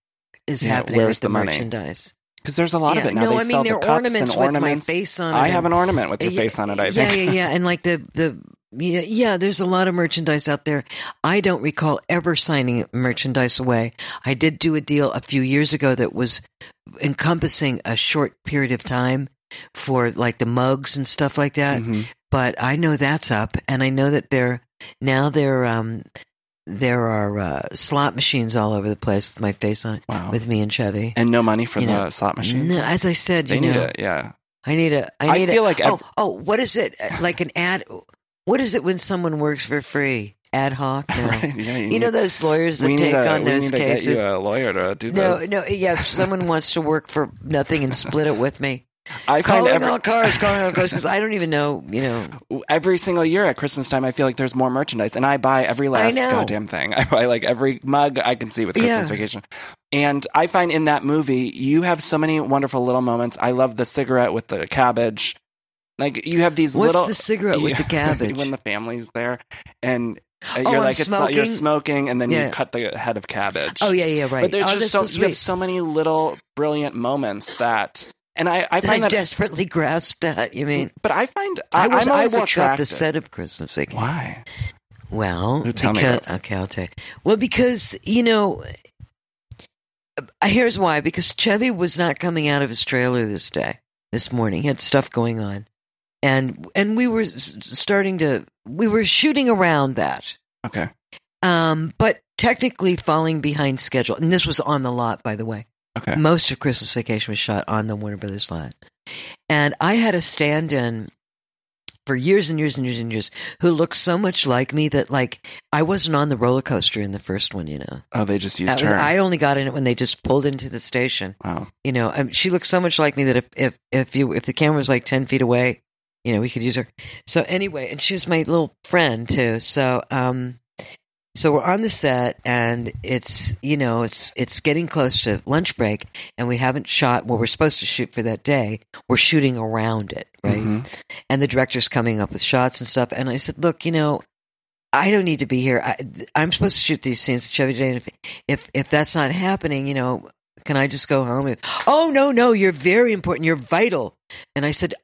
is Yeah, happening where's with the, the money? merchandise. Because there's a lot of Yeah, it now. no, they I mean sell there the are cups ornaments and with ornaments. my face on it. I have and- an ornament with your Yeah, face on it. I yeah, think. yeah, yeah, and like the the yeah, yeah, there's a lot of merchandise out there. I don't recall ever signing merchandise away. I did do a deal a few years ago that was encompassing a short period of time for like the mugs and stuff like that. Mhm. But I know that's up, and I know that there now there um there are uh, slot machines all over the place with my face on it, Wow. with me and Chevy. And no money for You the know, slot machine. No, as I said, They you need know, it. Yeah. I need a. I I need feel a, like oh, ev- oh, what is it? Like an ad? What is it when someone works for free? Ad hoc? No. Right, yeah, you you know need- those lawyers that we take need a, on we those need cases. to get you a lawyer to do no, this. no, yeah. If someone wants to work for nothing and split it with me, I find calling every, all cars, calling all cars, because I don't even know. You know, every single year at Christmas time, I feel like there's more merchandise, and I buy every last know. goddamn thing. I buy like every mug I can see with Christmas Yeah. Vacation. And I find in that movie, you have so many wonderful little moments. I love the cigarette with the cabbage. Like you have these What's little the cigarette with the cabbage? when the family's there, and uh, Oh, you're I'm like it's not, you're smoking? smoking, and then Yeah. you cut the head of cabbage. oh yeah, yeah, right. But there's oh, just that's so, so you have sweet. so many little brilliant moments that, and I, I That I find that. desperately grasped at. You mean? But I find I I, was. I'm I always walked off attracted. the set of Christmas Vacation. Why? Well, Ooh, tell me because this. okay, I'll tell you. Well, because you know, uh, here's why. Because Chevy was not coming out of his trailer this day, this morning. He had stuff going on, and and we were s- starting to. We were shooting around that, Okay. um, but technically falling behind schedule. And this was on the lot, by the way. Okay. Most of Christmas Vacation was shot on the Warner Brothers lot. And I had a stand-in for years and years and years and years who looked so much like me that, like, I wasn't on the roller coaster in the first one, you know. Oh, they just used That was- her. I only got in it when they just pulled into the station. wow. You know, um, she looked so much like me that if, if, if, you, if the camera was like ten feet away, you know, we could use her. So anyway, and she was my little friend too. So, um, so we're on the set, and it's you know it's it's getting close to lunch break, and we haven't shot what we're supposed to shoot for that day. We're shooting around it, right? Mhm. And the director's coming up with shots and stuff. And I said, "Look, you know, I don't need to be here. I, I'm supposed to shoot these scenes Chevy Day. And if, if if that's not happening, you know, can I just go home?" And, oh no, no, you're very important. You're vital. And I said,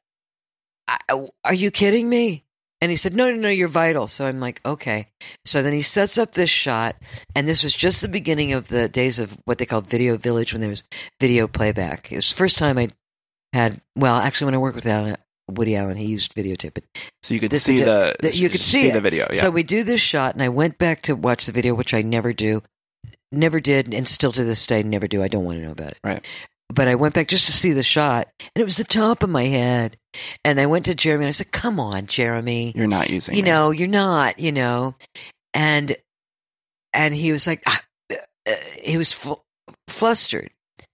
I, "Are you kidding me?" And he said, no, no, no, you're vital. So I'm like, okay. So then he sets up this shot, and this was just the beginning of the days of what they called Video Village, when there was video playback. It was the first time I had, well, actually, when I worked with Alan, Woody Allen, he used videotape. But So you could this see is- the, that you could see, the it. video. Yeah. So we do this shot, and I went back to watch the video, which I never do, never did, and still to this day never do. I don't want to know about it. Right. But I went back just to see the shot, and it was the top of my head. And I went to Jeremy, and I said, "Come on, Jeremy, You're not using. you it. know, you're not, you know." And and he was like, ah, uh, he was fl- flustered.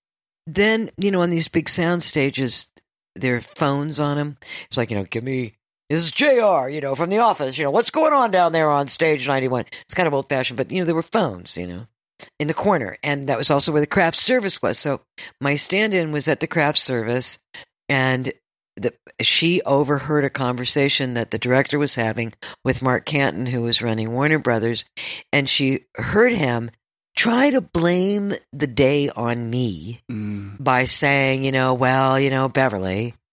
Then, you know, on these big sound stages, there are phones on them. It's like, you know, give me, this is J R, you know, from The Office, you know, what's going on down there on stage ninety-one? It's kind of old fashioned, but, you know, there were phones, you know, in the corner. And that was also where the craft service was. So my stand in was at the craft service, and the, she overheard a conversation that the director was having with Mark Canton, who was running Warner Brothers. And she heard him try to blame the day on me Mm. by saying, you know, well, you know, Beverly,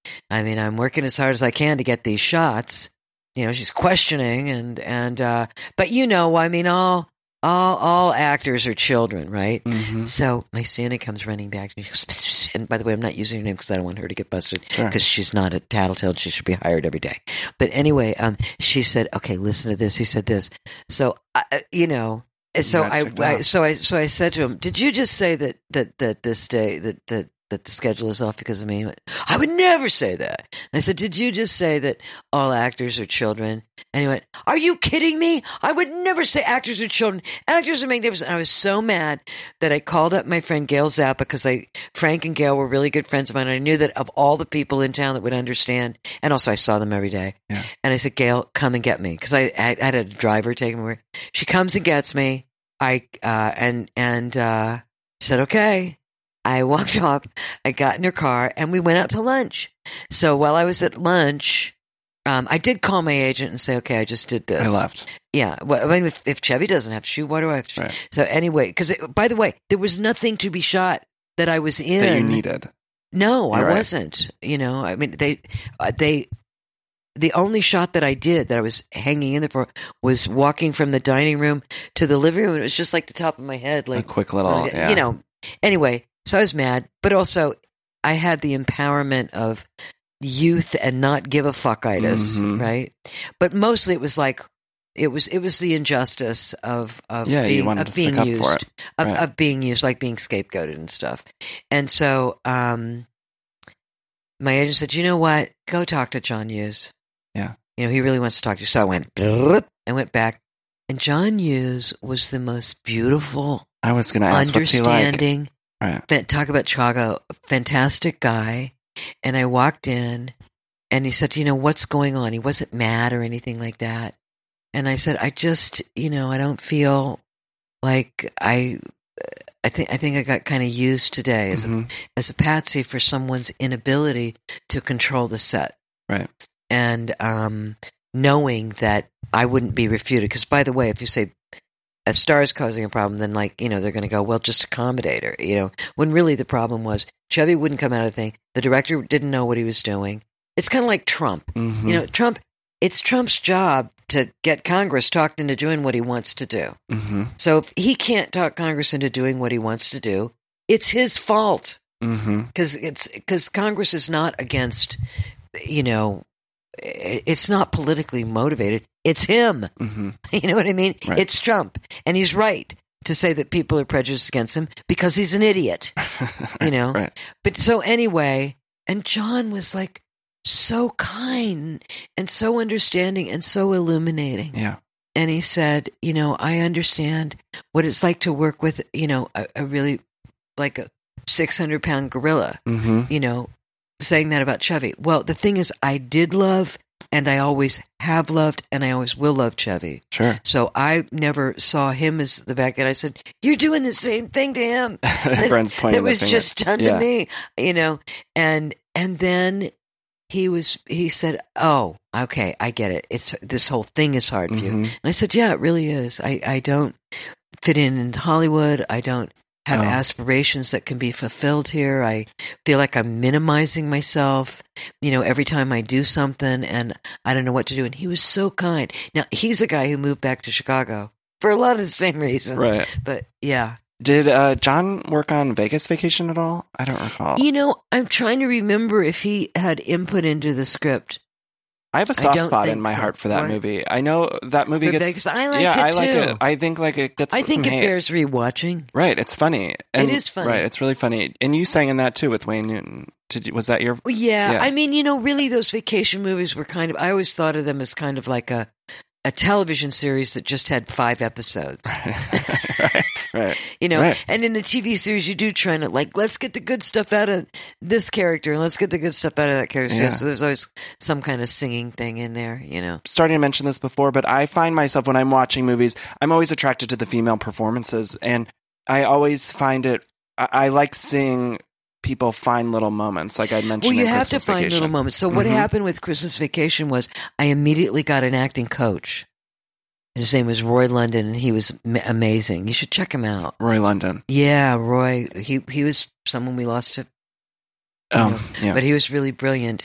I mean, I'm working as hard as I can to get these shots. You know, she's questioning and, and, uh, but you know, I mean, all, all, all actors are children, right? Mm-hmm. So my Santa comes running back and she goes, pss, pss, and by the way, I'm not using her name because I don't want her to get busted because Sure. she's not a tattletale and she should be hired every day. But anyway, um, she said, okay, listen to this. He said this. So, uh, you know, so got I, ticked I, off. so I, so I said to him, did you just say that, that, that this day, that, that, that the schedule is off because of me? He went, I would never say that. And I said, did you just say that all actors are children? And he went, are you kidding me? I would never say actors are children. Actors are magnificent. And I was so mad that I called up my friend Gail Zappa because I, Frank and Gail were really good friends of mine. I knew that of all the people in town that would understand, and also I saw them every day. Yeah. And I said, Gail, come and get me because I, I, I had a driver take me where she comes and gets me. I uh, and and uh, she said, okay. I walked off, I got in her car, and we went out to lunch. So while I was at lunch, um, I did call my agent and say, okay, I just did this. I left. Yeah. Well, I mean, if, if Chevy doesn't have to shoot, why do I have to shoot? Right. So anyway, because by the way, there was nothing to be shot that I was in. That you needed. No, You're I right. wasn't. You know, I mean, they, uh, they, the only shot that I did that I was hanging in there for was walking from the dining room to the living room. It was just like the top of my head, like A quick little, like, yeah. you know. Anyway, so I was mad, but also I had the empowerment of youth and not give a fuckitis, Mhm. right? But mostly it was like it was it was the injustice of of Yeah, you being wanted of to being stick up used for it. of, Right. of being used, like being scapegoated and stuff. And so um, my agent said, "You know what? Go talk to John Hughes. Yeah. You know, he really wants to talk to you." So I went, "Blip," I went back, and John Hughes was the most beautiful, I was going to ask, what's he like? understanding. Right. Fa- talk about Chicago, fantastic guy. And I walked in, and he said, "You know, what's going on?" He wasn't mad or anything like that. And I said, "I just, you know, I don't feel like I." I think I think I got kind of used today as Mhm. a as a patsy for someone's inability to control the set, Right. and um, knowing that I wouldn't be refuted. Because by the way, if you say a star is causing a problem, then like you know they're going to go, well, just accommodate her, you know. When really the problem was Chevy wouldn't come out of the thing. The director didn't know what he was doing. It's kind of like Trump, Mhm. you know. Trump. It's Trump's job to get Congress talked into doing what he wants to do. Mhm. So if he can't talk Congress into doing what he wants to do, it's his fault Mhm. because it's because Congress is not against, you know, i- it's not politically motivated. It's him. Mhm. You know what I mean? Right. It's Trump, and he's right to say that people are prejudiced against him because he's an idiot. You know. Right. But so anyway, and John was like so kind and so understanding and so illuminating. Yeah. And he said, you know, I understand what it's like to work with, you know, a, a really like a six hundred pound gorilla, Mhm. you know, saying that about Chevy. Well, the thing is, I did love and I always have loved and I always will love Chevy. Sure. So I never saw him as the bad guy. And I said, you're doing the same thing to him. Everyone's pointing That the was finger. just done Yeah. to me, you know, and, and then he was, he said, oh, okay, I get it. It's, this whole thing is hard for you. Mhm. And I said, yeah, it really is. I, I don't fit in in Hollywood. I don't have Oh. aspirations that can be fulfilled here. I feel like I'm minimizing myself, you know, every time I do something and I don't know what to do. And he was so kind. Now, he's a guy who moved back to Chicago for a lot of the same reasons. Right. But yeah. Did uh, John work on Vegas Vacation at all? I don't recall. You know, I'm trying to remember if he had input into the script. I have a I soft don't spot in think my so. heart for that What? movie. I know that movie For gets. Vegas. I like yeah, it I like too. it. I think like it gets. I think some it hate. bears rewatching. Right, it's funny. And, is funny. Right, it's really funny. And you sang in that too with Wayne Newton. Did you, was that your? Well, yeah, Yeah. I mean, you know, really, those vacation movies were kind of. I always thought of them as kind of like a a television series that just had five episodes. right, right. You know, Right. and in a T V series, you do try to like, let's get the good stuff out of this character and let's get the good stuff out of that character. Yeah. So there's always some kind of singing thing in there, you know. Starting to mention this before, but I find myself when I'm watching movies, I'm always attracted to the female performances, and I always find it. I, I like seeing people find little moments, like I mentioned. Well, you in have Christmas to find Vacation. little moments. So what Mhm. happened with Christmas Vacation was I immediately got an acting coach. His name was Roy London, and he was m- amazing. You should check him out. Roy London. Yeah, Roy. He he was someone we lost to, Oh, know, yeah. but he was really brilliant.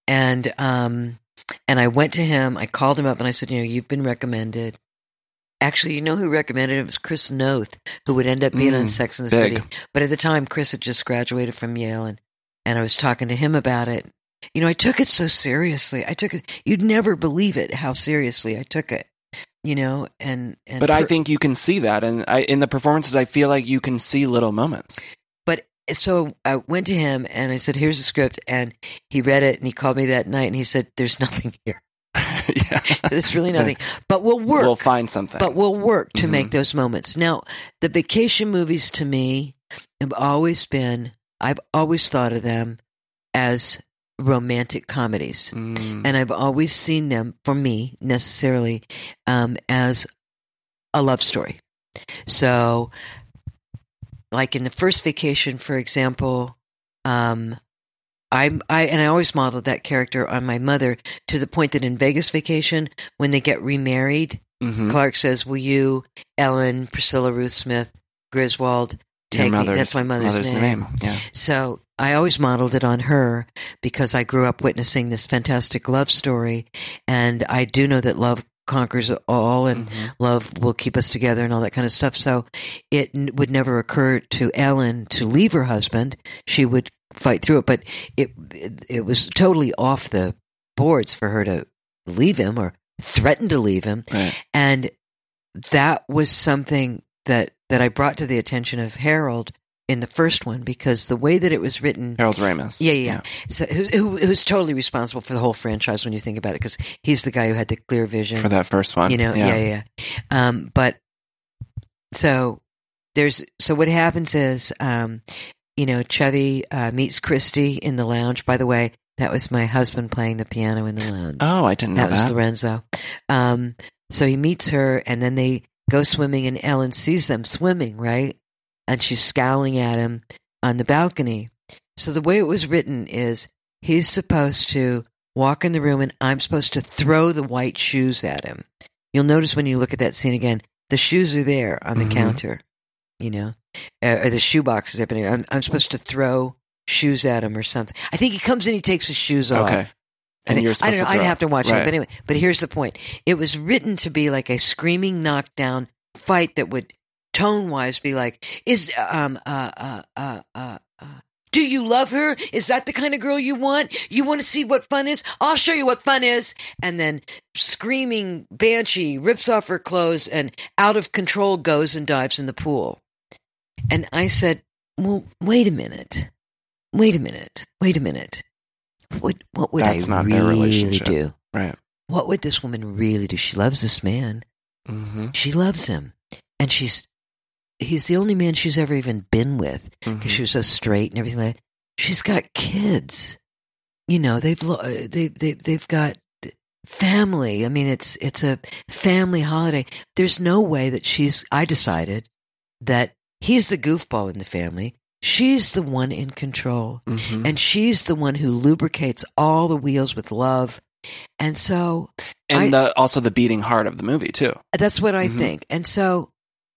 And um, and I went to him. I called him up and I said, you know, you've been recommended. Actually, you know who recommended it? It was Chris Noth, who would end up being mm, on Sex and the big. City. But at the time, Chris had just graduated from Yale, and, and I was talking to him about it. You know, I took it so seriously. I took it. You'd never believe it how seriously I took it. You know, and, and but per- I think you can see that, and I, in the performances, I feel like you can see little moments. But so I went to him and I said, "Here's the script," and he read it, and he called me that night, and he said, "There's nothing here. yeah. There's really nothing, but we'll work. We'll find something. But we'll work to mm-hmm. make those moments." Now, the vacation movies to me have always been. I've always thought of them as romantic comedies, mm. and I've always seen them, for me necessarily, um, as a love story. So, like in the first Vacation, for example, um, I I and I always modeled that character on my mother, to the point that in Vegas Vacation, when they get remarried, mm-hmm. Clark says, "Will you, Ellen, Priscilla Ruth Smith, Griswold, take me?" That's my mother's, mother's name. name. Yeah. So I always modeled it on her because I grew up witnessing this fantastic love story, and I do know that love conquers all, and mm-hmm. love will keep us together and all that kind of stuff. So it n- would never occur to Ellen to leave her husband. She would fight through it, but it, it it was totally off the boards for her to leave him or threaten to leave him. Right. And that was something that, that I brought to the attention of Harold in the first one, because the way that it was written, Harold Ramis, yeah, yeah, yeah. So who, who, who's totally responsible for the whole franchise when you think about it, because he's the guy who had the clear vision for that first one, you know, yeah, yeah, yeah. Um, but so there's so what happens is, um, you know, Chevy uh, meets Christy in the lounge. By the way, that was my husband playing the piano in the lounge. Oh, I didn't know that. That was that. Lorenzo. Um, so he meets her, and then they go swimming, and Ellen sees them swimming, right? And she's scowling at him on the balcony. So the way it was written is he's supposed to walk in the room, and I'm supposed to throw the white shoes at him. You'll notice when you look at that scene again, the shoes are there on the mm-hmm. counter, you know, uh, or the shoe box is up in there. I'm, I'm supposed to throw shoes at him or something. I think he comes in, he takes his shoes off. Okay. And you're I don't know. I'd have to watch right. it, but anyway. But here's the point: it was written to be like a screaming knockdown fight that would, tone-wise, be like, "Is um uh uh uh uh." uh Do you love her? Is that the kind of girl you want? You want to see what fun is? I'll show you what fun is. And then screaming Banshee rips off her clothes and out of control goes and dives in the pool. And I said, well, wait a minute. Wait a minute. Wait a minute. What, what would That's I not really their relationship. do? Right. What would this woman really do? She loves this man. Mm-hmm. She loves him. And she's he's the only man she's ever even been with, because mm-hmm. she was so straight and everything like that. She's got kids. You know, they've they they they've got family. I mean, it's it's a family holiday. There's no way that she's I decided that he's the goofball in the family. She's the one in control. Mm-hmm. And she's the one who lubricates all the wheels with love. And so And I, the, also the beating heart of the movie too. That's what I mm-hmm. think. And so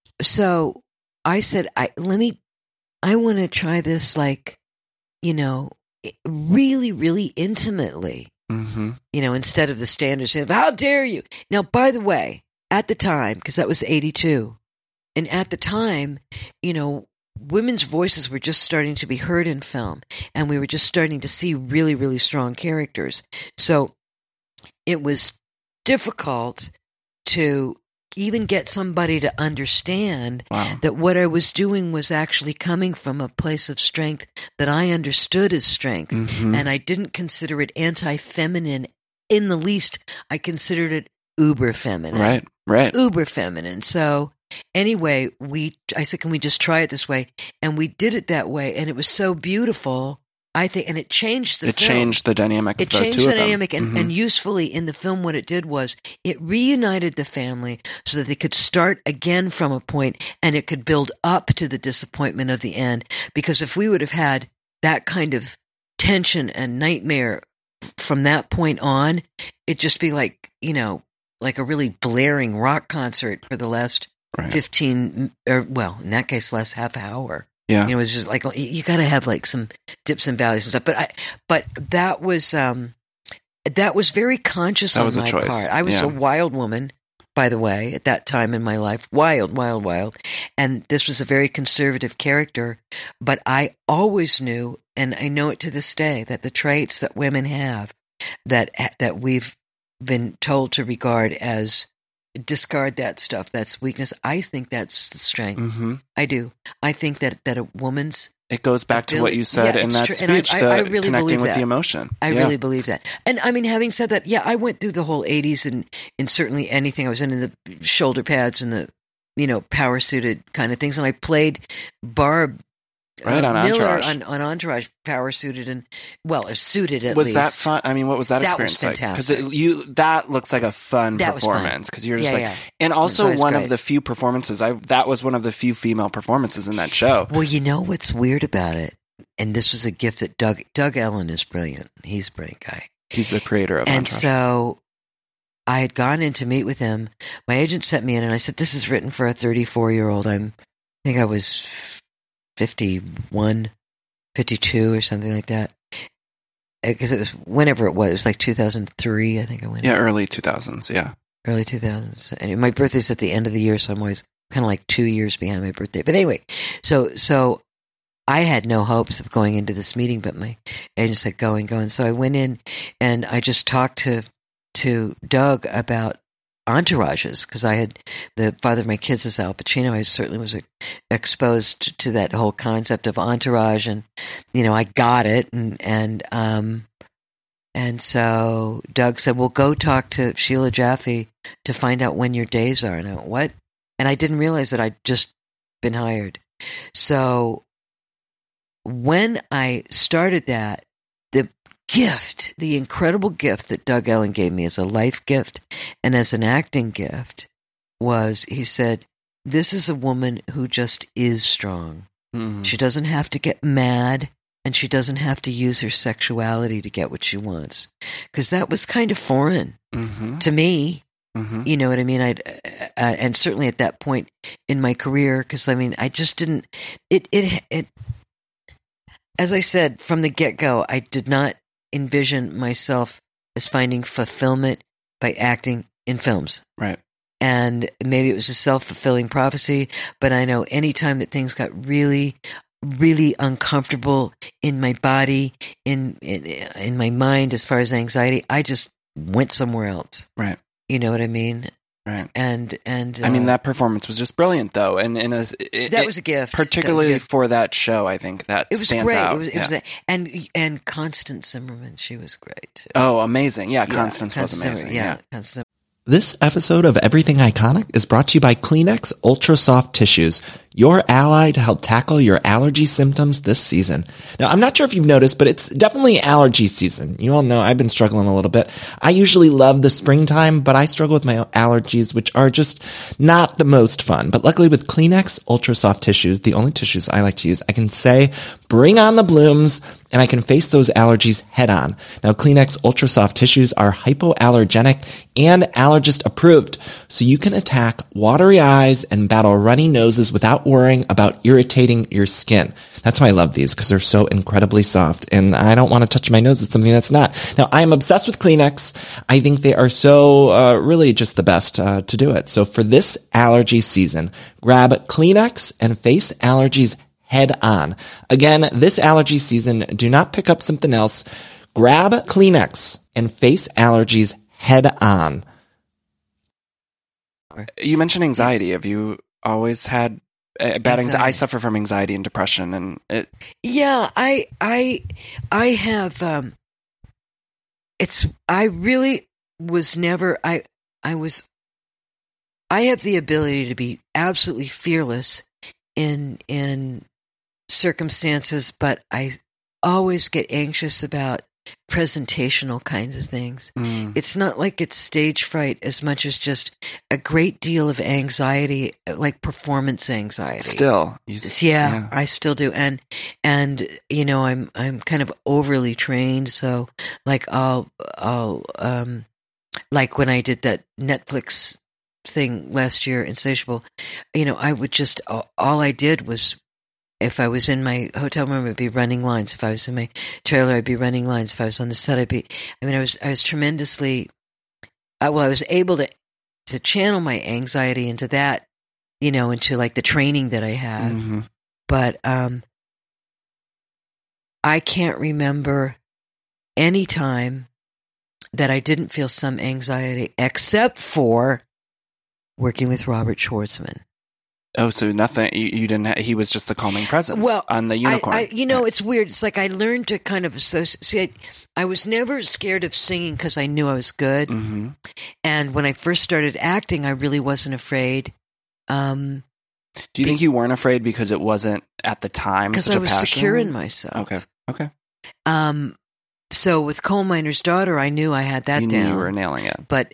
so I said, I let me, I want to try this, like, you know, really, really intimately, mm-hmm. you know, instead of the standard saying, how dare you? Now, by the way, at the time, because that was eighty-two, and at the time, you know, women's voices were just starting to be heard in film, and we were just starting to see really, really strong characters. So it was difficult to even get somebody to understand wow. that what I was doing was actually coming from a place of strength that I understood as strength. Mm-hmm. And I didn't consider it anti-feminine in the least. I considered it uber feminine. Right, right. Uber feminine. So anyway, we I said, can we just try it this way? And we did it that way. And it was so beautiful, I think, and it changed the it film. It changed the dynamic It of the changed two the of them. dynamic, and, mm-hmm. and usefully in the film, what it did was it reunited the family so that they could start again from a point, and it could build up to the disappointment of the end. Because if we would have had that kind of tension and nightmare from that point on, it'd just be like, you know, like a really blaring rock concert for the last right. fifteen, or well, in that case, last half hour. Yeah. You know, it was just like, you got to have like some dips and valleys and stuff. But I, but that was, um, that was very conscious That on was a my choice. part. I was Yeah. a wild woman, by the way, at that time in my life. Wild, wild, wild. And this was a very conservative character. But I always knew, and I know it to this day, that the traits that women have that that we've been told to regard as discard that stuff, that's weakness. I think that's the strength. Mm-hmm. I do. I think that, that a woman's It goes back to what you said Yeah, in it's that true. And I- speech, I- the I really connecting believe with that. the emotion. I Yeah. really believe that. And I mean, having said that, yeah, I went through the whole eighties and, and certainly anything. I was into the shoulder pads and the, you know, power suited kind of things. And I played Barb Right, uh, on Miller Entourage. on, on Entourage, power suited and, well, suited at Was least. that fun? I mean, what was that That was experience like? fantastic. Because you that looks like a fun That was fun. performance. Because you're just Yeah, like, yeah. and also So it's one great. of the few performances. I that was one of the few female performances in that show. Well, you know what's weird about it? And this was a gift that Doug, Doug Ellen is brilliant. He's a brilliant guy. He's the creator of And Entourage. so I had gone in to meet with him. My agent sent me in and I said, this is written for a thirty-four year old. I'm, I think I was fifty-one, fifty-two or something like that. Because it was whenever it was, it was like two thousand three, I think I went yeah, in. early two thousands. Yeah, Early two thousands. And my birthday's at the end of the year, so I'm always kind of like two years behind my birthday. But anyway, so, so I had no hopes of going into this meeting, but my agent said, go and go. And so I went in and I just talked to, to Doug about entourages because I had, the father of my kids is Al Pacino. I certainly was exposed to that whole concept of entourage and, you know, I got it. And, and, um, and so Doug said, well, go talk to Sheila Jaffe to find out when your days are. And I went, what? And I didn't realize that I'd just been hired. So when I started that, the gift, the incredible gift that Doug Ellen gave me as a life gift and as an acting gift was, he said, this is a woman who just is strong. mm-hmm. She doesn't have to get mad and she doesn't have to use her sexuality to get what she wants. Because that was kind of foreign Mm-hmm. to me. Mm-hmm. You know what I mean? I uh, and certainly at that point in my career, because I mean, I just didn't. It it it. As I said from the get go, I did not envision myself as finding fulfillment by acting in films. Right. And maybe it was a self fulfilling prophecy, but I know any time that things got really, really uncomfortable in my body, in in in my mind, as far as anxiety, I just went somewhere else. Right. You know what I mean? Right. And and I mean, uh, that performance was just brilliant, though, and and as it, that it- was a gift, particularly That was a gift. for that show. I think that It was stands great. out. It was, it yeah. was a, and and Constance Zimmerman, she was great too. Oh, amazing! Yeah, Yeah, Constance was Zimmer- amazing. Yeah, yeah. Constance. This episode of Everything Iconic is brought to you by Kleenex Ultra Soft Tissues, your ally to help tackle your allergy symptoms this season. Now, I'm not sure if you've noticed, but it's definitely allergy season. You all know I've been struggling a little bit. I usually love the springtime, but I struggle with my allergies, which are just not the most fun. But luckily with Kleenex Ultra Soft Tissues, the only tissues I like to use, I can say, bring on the blooms, and I can face those allergies head on. Now, Kleenex Ultra Soft Tissues are hypoallergenic and allergist approved, so you can attack watery eyes and battle runny noses without worrying about irritating your skin. That's why I love these, because they're so incredibly soft, and I don't want to touch my nose with something that's not. Now, I am obsessed with Kleenex. I think they are so uh, really just the best uh, to do it. So for this allergy season, grab Kleenex and face allergies head on. Again, this allergy season, do not pick up something else. Grab Kleenex and face allergies head on. You mentioned anxiety. Have you always had uh, bad anxiety? Anxiety. I suffer from anxiety and depression, and it. Yeah, I I I have um it's I really was never I I was I have the ability to be absolutely fearless in in circumstances, but I always get anxious about presentational kinds of things. Mm, It's not like it's stage fright as much as just a great deal of anxiety, like performance anxiety. still, you, s- Yeah, I still do. And, and, you know, I'm, I'm kind of overly trained. So like I'll, I'll, um, like when I did that Netflix thing last year, Insatiable, you know, I would just, all all I did was if I was in my hotel room, I'd be running lines. If I was in my trailer, I'd be running lines. If I was on the set, I'd be. I mean, I was I was tremendously. Uh, well, I was able to to channel my anxiety into that, you know, into like the training that I had. Mm-hmm. But um, I can't remember any time that I didn't feel some anxiety, except for working with Robert Schwartzman. Oh, so nothing, you, you didn't, ha- he was just the calming presence well, on the unicorn. I, I, you know, yeah. it's weird. It's like I learned to kind of associate. I was never scared of singing because I knew I was good. Mm-hmm. And when I first started acting, I really wasn't afraid. Um, Do you be- think you weren't afraid because it wasn't at the time Because such I was a passion? secure in myself. Okay, okay. Um, so with Coal Miner's Daughter, I knew I had that you down. knew you were nailing it. But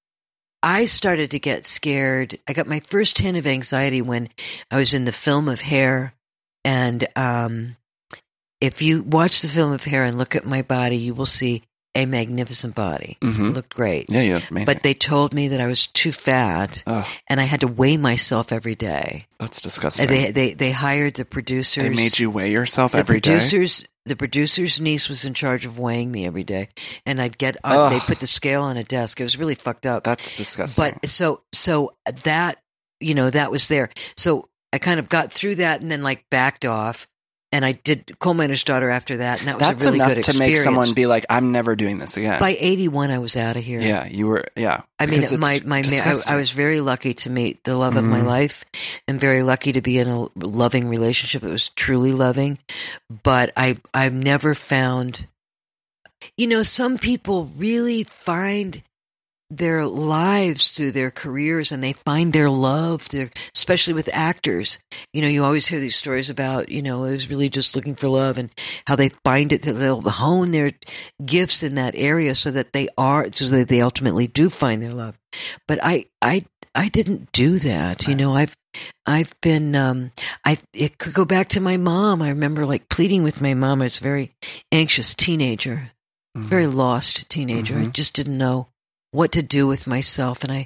I started to get scared. I got my first hint of anxiety when I was in the film of Hair. And um, if you watch the film of Hair and look at my body, you will see a magnificent body. Mm-hmm. It looked great. Yeah, yeah, amazing. But they told me that I was too fat, Ugh. and I had to weigh myself every day. That's disgusting. And they, they, they hired the producers. They made you weigh yourself the every producers, day? The producer's niece was in charge of weighing me every day. And I'd get on, they put the scale on a desk. It was really fucked up. That's disgusting. But so, so that, you know, that was there. So I kind of got through that and then like backed off. And I did Coal Miner's Daughter after that. And that was That's a really enough good experience. to make someone be like, I'm never doing this again. By eighty-one, I was out of here. Yeah, you were, yeah. I mean, Because my, it's my, I, I was very lucky to meet the love Mhm. of my life and very lucky to be in a loving relationship that was truly loving. But I, I've never found, you know, some people really find their lives through their careers and they find their love, their, especially with actors. You know, you always hear these stories about, you know, it was really just looking for love and how they find it, they'll hone their gifts in that area so that they are, so that they ultimately do find their love. But I, I, I didn't do that. You know, I've, I've been, um, I, it could go back to my mom. I remember like pleading with my mom. I was a very anxious teenager, Mhm. very lost teenager. I Mhm. just didn't know what to do with myself. And I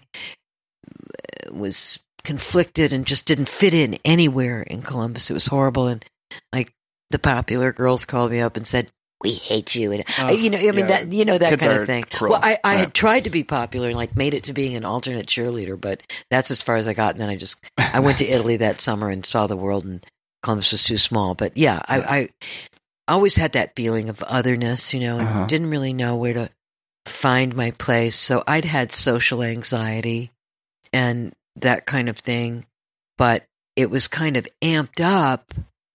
was conflicted and just didn't fit in anywhere in Columbus. It was horrible. And like the popular girls called me up and said, we hate you. And Oh, you know, I mean, yeah. that, you know, that Kids kind are of thing. cruel. Well, I, I Yeah. had tried to be popular and like made it to being an alternate cheerleader, but that's as far as I got. And then I just, I went to Italy that summer and saw the world and Columbus was too small. But yeah, I, I always had that feeling of otherness, you know, and Uh-huh. didn't really know where to find my place. So I'd had social anxiety and that kind of thing, but it was kind of amped up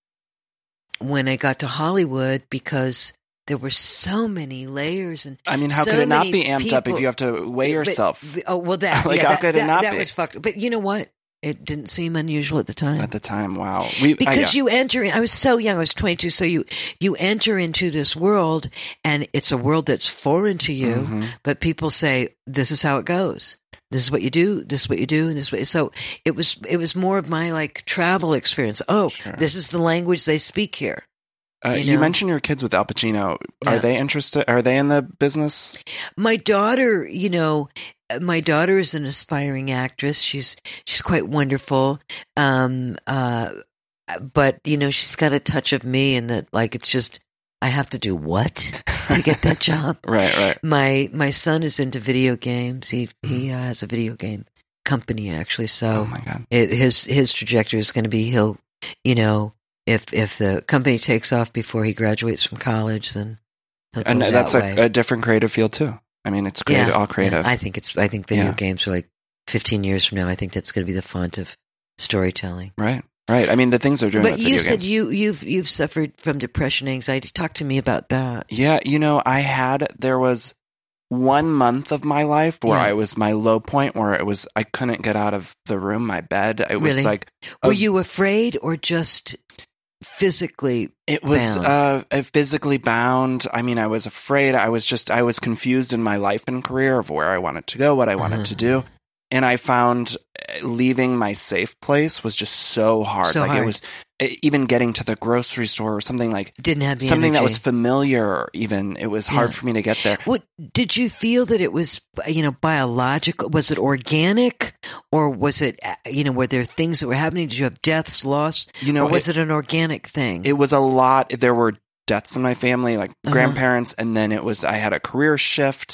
when I got to Hollywood because there were so many layers and I mean, how so could it not many be amped up if people- you have to weigh But- yourself but- oh well, that Like, yeah, how that, could it that, not that be? was fucked. But you know what? It didn't seem unusual at the time. at the time? Wow. We, Because I, you enter in, I was so young, I was twenty-two, so you, you enter into this world and it's a world that's foreign to you, Mhm. but people say, this is how it goes. This is what you do, this is what you do, and this way. So it was, it was more of my like travel experience. Oh, Sure. this is the language they speak here. Uh, you you, know? mentioned your kids with Al Pacino. Are Yeah. they interested? Are they in the business? My daughter, you know, my daughter is an aspiring actress. She's she's quite wonderful, um, uh, but you know, she's got a touch of me, in that like it's just I have to do what to get that job. Right, right. My my son is into video games. He he uh, has a video game company actually. So Oh my god. it, his his trajectory is going to be he'll, you know, if if the company takes off before he graduates from college, then he'll go And that that's way. a, a different creative field too. I mean, it's creative, all creative. yeah. I think it's. I think video Yeah. games are like fifteen years from now. I think that's going to be the font of storytelling. Right, right. I mean, the things they're doing But with you video said games. you you've you've suffered from depression, anxiety. Talk to me about that. Yeah, you know, I had there was one month of my life where Yeah. I was my low point, where it was I couldn't get out of the room, my bed. It was Really? like Were a- you afraid or just physically? It was bound? uh, physically bound. I mean, I was afraid. I was just, I was confused in my life and career of where I wanted to go, what I wanted Uh-huh. to do. and I found leaving my safe place was just so hard. So like hard. it was even getting to the grocery store or something like Didn't have the something that energy. was familiar. Even it was hard Yeah. for me to get there. What did you feel that it was, you know, biological? Was it organic, or was it, uh, you know, were there things that were happening? Did you have deaths, loss, You know, or was it- it, an organic thing? It was a lot. There were deaths in my family, like Uh-huh. grandparents, and then it was I had a career shift.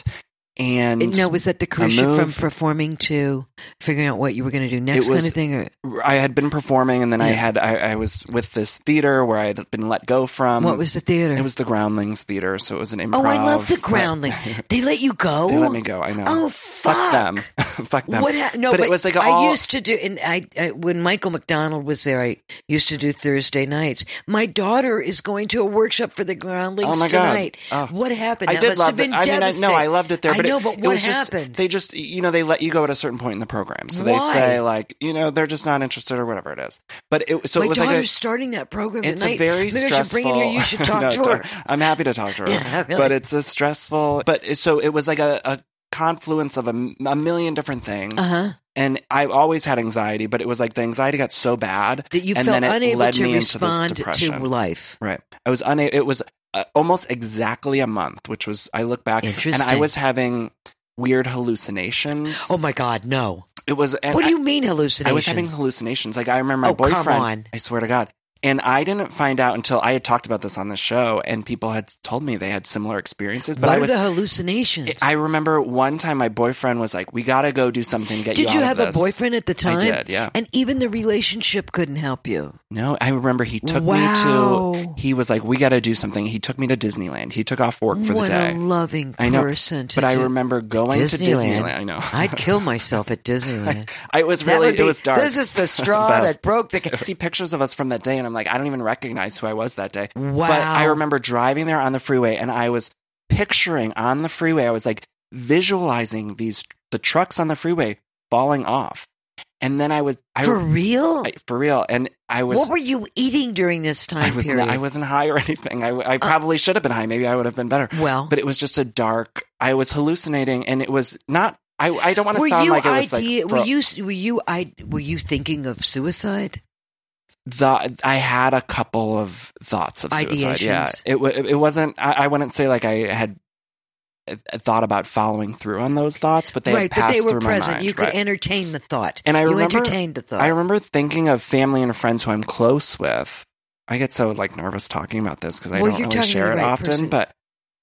And no, was that the a career shift from move. performing to figuring out what you were going to do next, It was- kind of thing? Or I had been performing, and then I Yeah. had I, I was with this theater where I had been let go from. what was the theater? It was the Groundlings Theater, so it was an improv. oh, I love the Groundling. They let you go. They let me go. I know. Oh, fuck fuck. them, fuck them. What ha- no, but, but, it was like I all, used to do, and I, I when Michael McDonald was there, I used to do Thursday nights. My daughter is going to a workshop for the Groundlings Oh my God. tonight. Oh. What happened? I That did must love have been it. I mean, I, devastating. no, I loved it there. I But know, it, but it what was just, happened? They just, you know, they let you go at a certain point in the program. So they Why? say like, you know, they're just not interested or whatever it is. But it, so My it was daughter's like a, starting that program it's tonight. a very Maybe I stressful. should bring it here. You should talk No, to her. don't- I'm happy to talk to her. Yeah, really. But it's a stressful. But it- so it was like a, a confluence of a, m- a million different things. Uh huh. And I always had anxiety, but it was like the anxiety got so bad That you and felt then it unable led to me into this respond depression. to life. Right. I was unable. It was uh, almost exactly a month, which was I look back and I Interesting. was having weird hallucinations. Oh my God, no! It was. And What do I- you mean hallucinations? I was having hallucinations. Like I remember my Oh, come boyfriend. on. I swear to God. And I didn't find out until I had talked about this on the show, and people had told me they had similar experiences. But What I are was. the hallucinations? I remember one time my boyfriend was like, "We got to go do something to get you Did out you of have a this." boyfriend at the time? I did. Yeah. And even the relationship couldn't help you. No, I remember he took Wow. me to. He was like, "We got to do something." He took me to Disneyland. He took off work for what the day. a loving I know, person. To but I do. remember going to Disneyland. I know. I'd kill myself at Disneyland. I was That really. would be- It was dark. This is the straw Beth. that broke the. I see pictures of us from that day, and I'm like, I don't even recognize who I was that day. Wow. But I remember driving there on the freeway, and I was picturing on the freeway. I was like visualizing these the trucks on the freeway falling off, and then I was I, For real? I, for real, and I was. What were you eating during this time I was period? not, I wasn't high or anything. I, I probably should have been high. Maybe I would have been better. Well, But it was just a dark. I was hallucinating, and it was not. I I don't want to were sound you like it was idea, like. were for- you were you I were you thinking of suicide? the I had a couple of thoughts of suicide. Yeah, Ideations. it wa- it wasn't. I, I wouldn't say like I had uh, thought about following through on those thoughts, but they right, had passed but they were through present. my mind. You could right? entertain the thought. And I you remember entertained the thought. I remember thinking of family and friends who I'm close with. I get so like nervous talking about this because I Well, don't you're really talking to share the it right often. person. But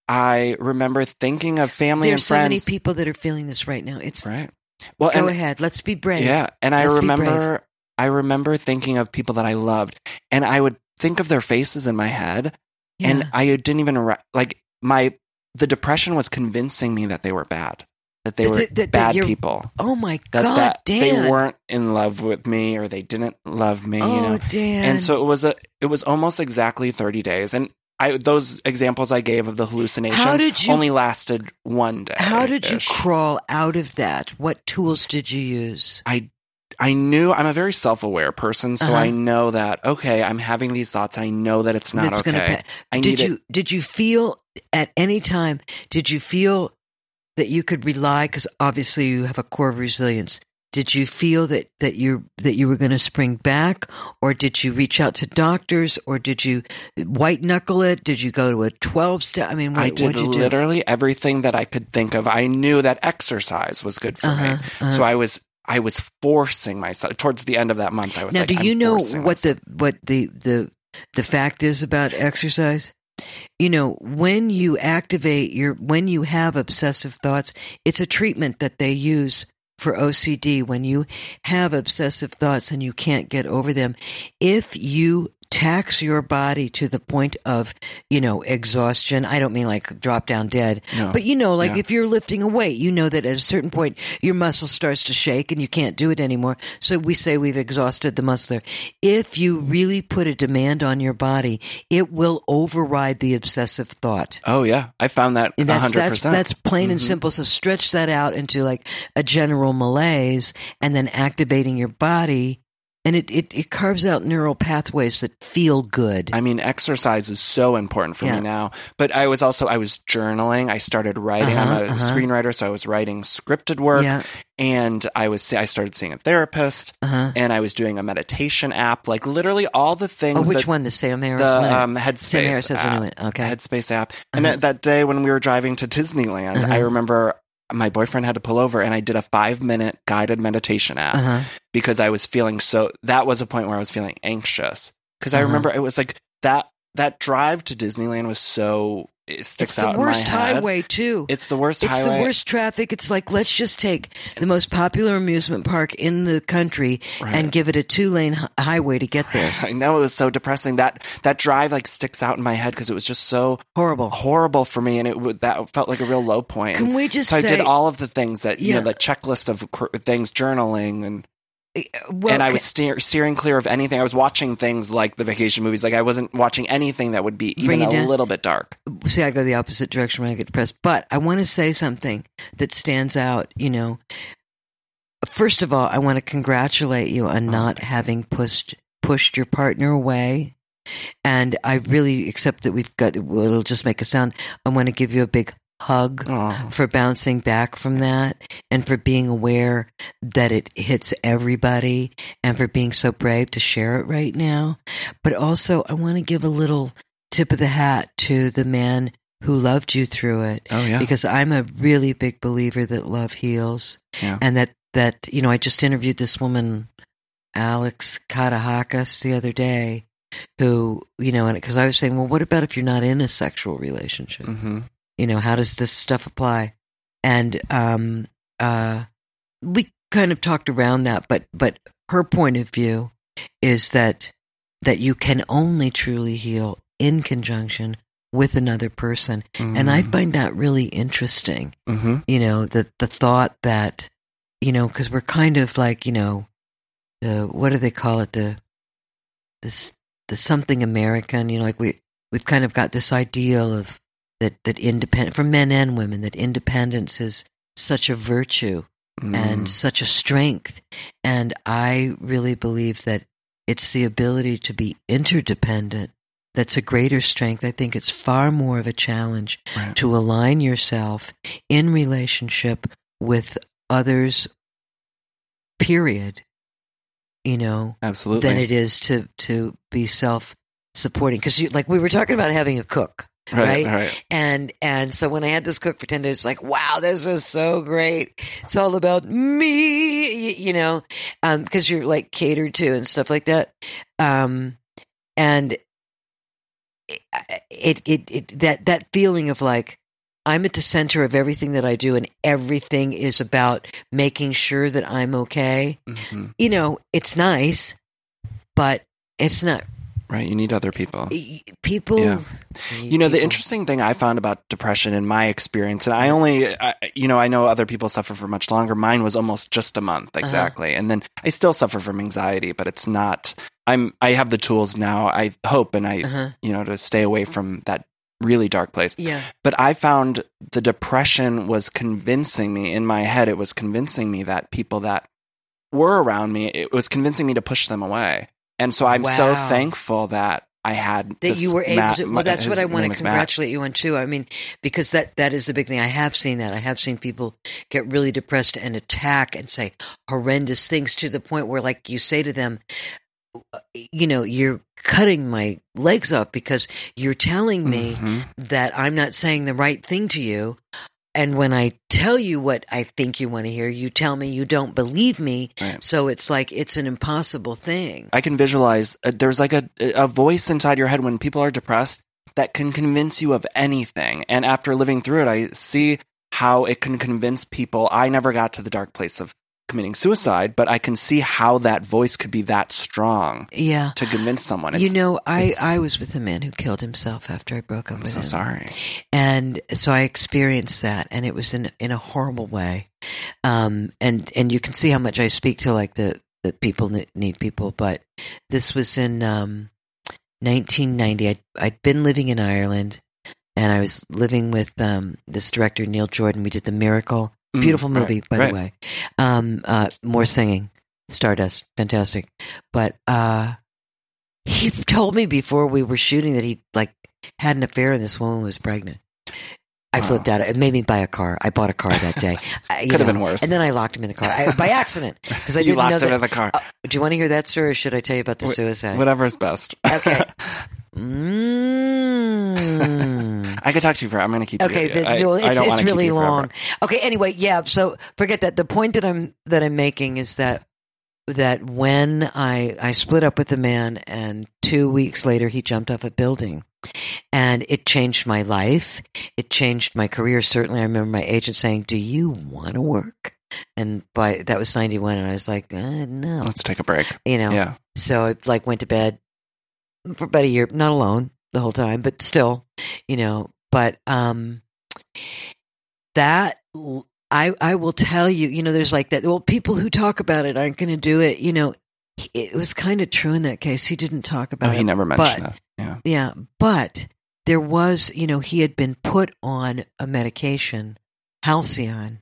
I remember thinking of family There's and so many friends. people that are feeling this right now. It's Right. Well, go and, ahead. Let's be brave. Yeah, and I Let's be brave. remember I remember thinking of people that I loved, and I would think of their faces in my head, and Yeah. I didn't even re- like my the depression was convincing me that they were bad, that they That- were that- that bad you're- people, Oh my that, God, that Dan! they weren't in love with me or they didn't love me, oh, you know. Dan! And so it was a it was almost exactly thirty days, and I those examples I gave of the hallucinations How did you- only lasted one day. how did you crawl out of that? What tools did you use? I I knew I'm a very self-aware person, so Uh-huh. I know that okay, I'm having these thoughts. I know that it's not That's okay. gonna pa- I did need you it. did you feel at any time? Did you feel that you could rely? Because obviously you have a core of resilience. Did you feel that that you that you were going to spring back, or did you reach out to doctors, or did you white knuckle it? Did you go to a twelve step? I mean, what I did what'd you do? literally everything that I could think of. I knew that exercise was good for Uh-huh, me, uh-huh. so I was I was forcing myself. Towards the end of that month, I was Now, like, do you I'm know forcing what myself. the what the the the fact is about exercise? You know, when you activate your when you have obsessive thoughts, it's a treatment that they use for O C D. When you have obsessive thoughts and you can't get over them, if you tax your body to the point of, you know, exhaustion. I don't mean like drop down dead, No. but you know, like Yeah. if you're lifting a weight, you know that at a certain point your muscle starts to shake and you can't do it anymore. So we say we've exhausted the muscle. If you really put a demand on your body, it will override the obsessive thought. Oh yeah, I found that And a that's hundred that's percent. that's plain and Mhm. simple. So stretch that out into like a general malaise, and then activating your body And it, it, it carves out neural pathways that feel good. I mean, exercise is so important for Yeah. me now. But I was also, I was journaling. I started writing. Uh-huh, I'm a uh-huh. screenwriter, so I was writing scripted work. Yeah. And I was, I started seeing a therapist. Uh-huh. And I was doing a meditation app. Like literally all the things. Oh, which that, one? The Sam Harris The one? um, Headspace Sam Harris has a app. new one. Okay. Headspace app. And Uh-huh. that, that day when we were driving to Disneyland, Uh-huh. I remember my boyfriend had to pull over and I did a five minute guided meditation app Uh-huh. because I was feeling so, that was a point where I was feeling anxious. Because I Uh-huh. remember it was like that, that drive to Disneyland was so, it sticks It's out the worst in my head. highway, too. It's the worst It's highway. the worst traffic. It's like, let's just take the most popular amusement park in the country Right. and give it a two-lane hi- highway to get there. I know, it was so depressing. That, that drive like sticks out in my head because it was just so Horrible. horrible for me. And it would, that felt like a real low point. Can we just so say- I did all of the things that, you Yeah. know, the checklist of cr- things, journaling and, Well, and I ca- was steer, steering clear of anything. I was watching things like the vacation movies. Like I wasn't watching anything that would be Bring even you a down. little bit dark. see, I go the opposite direction when I get depressed. But I want to say something that stands out, you know. First of all, I want to congratulate you on not having pushed pushed your partner away. And I really accept that we've got, well, it'll just make a sound. I want to give you a big hug Aw. for bouncing back from that and for being aware that it hits everybody and for being so brave to share it right now. But also, I want to give a little tip of the hat to the man who loved you through it. Oh, yeah. Because I'm a really big believer that love heals. Yeah. And that, that, you know, I just interviewed this woman, Alex Katahakis, the other day, who, you know, and because I was saying, well, what about if you're not in a sexual relationship? Mm-hmm. You know, how does this stuff apply? And um, uh, we kind of talked around that, but but her point of view is that that you can only truly heal in conjunction with another person, Mm-hmm. and I find that really interesting. Mm-hmm. You know, the the thought that, you know, because we're kind of like, you know, the what do they call it, the this the something American, you know, like we we've kind of got this ideal of that that independent for men and women, that independence is such a virtue Mm. and such a strength. And I really believe that it's the ability to be interdependent that's a greater strength. I think it's far more of a challenge Right. to align yourself in relationship with others, period, you know, Absolutely. than it is to, to be self-supporting. Because, like, we were talking about having a cook. Right? right. And and so when I had this cook for ten days, it's like, wow, this is so great. It's all about me, you, you know, um, because you're like catered to and stuff like that. Um, and it, it, it, that, that feeling of like, I'm at the center of everything that I do and everything is about making sure that I'm okay. Mm-hmm. You know, it's nice, but it's not. Right. You need other people. People, Yeah. need You know, the people. interesting thing I found about depression in my experience, and I only, I, you know, I know other people suffer for much longer. Mine was almost just a month, exactly. And then I still suffer from anxiety, but it's not, I'm, I have the tools now, I hope, and I, Uh-huh. you know, to stay away from that really dark place. Yeah. But I found the depression was convincing me, in my head, it was convincing me that people that were around me, it was convincing me to push them away. And so I'm so Wow. thankful that I had that this you were able Matt- to. my- Well, that's his what I want name to is Matt. congratulate you on too. I mean, because that that is the big thing. I have seen that. I have seen people get really depressed and attack and say horrendous things to the point where, like, you say to them, you know, you're cutting my legs off because you're telling me Mhm. that I'm not saying the right thing to you. And when I tell you what I think you want to hear, you tell me you don't believe me. Right. So it's like it's an impossible thing. I can visualize uh, there's like a a voice inside your head when people are depressed that can convince you of anything. And after living through it, I see how it can convince people. I never got to the dark place of committing suicide, but I can see how that voice could be that strong Yeah. to convince someone. You It's- know, I, it's- I was with a man who killed himself after I broke up I'm with so him. sorry. And so I experienced that, and it was in in a horrible way. Um, and and you can see how much I speak to like the that people ne- need people. But this was in um, nineteen ninety. I'd, I'd been living in Ireland, and I was living with um, this director Neil Jordan. We did The Miracle, Mm, beautiful right, movie, by right. the way. Um, uh, more singing. Stardust, fantastic. But uh, he told me before we were shooting that he like had an affair and this woman was pregnant. I wow. flipped out. It made me buy a car. I bought a car that day. Could know, have been worse. And then I locked him in the car I, by accident because I you didn't locked know him that, in the car. Uh, do you want to hear that story, or should I tell you about the Wh- suicide? Whatever's best. Okay. Mm. I could talk to you for. I'm going to keep. Okay, you, the, I, well, it's, I don't it's really keep you long. forever. Okay, anyway, yeah. So forget that. The point that I'm that I'm making is that that when I I split up with the man, and two weeks later he jumped off a building, and it changed my life. It changed my career. Certainly, I remember my agent saying, "Do you want to work?" And by that was ninety-one, and I was like, uh, "No, let's take a break." You know. Yeah. So I like went to bed for about a year, not alone the whole time, but still, you know. But um, that I I will tell you, you know, there's like that. Well, people who talk about it aren't going to do it. You know, it was kind of true in that case. He didn't talk about oh, it. He never mentioned but, that. Yeah, yeah, but there was, you know, he had been put on a medication, Halcyon,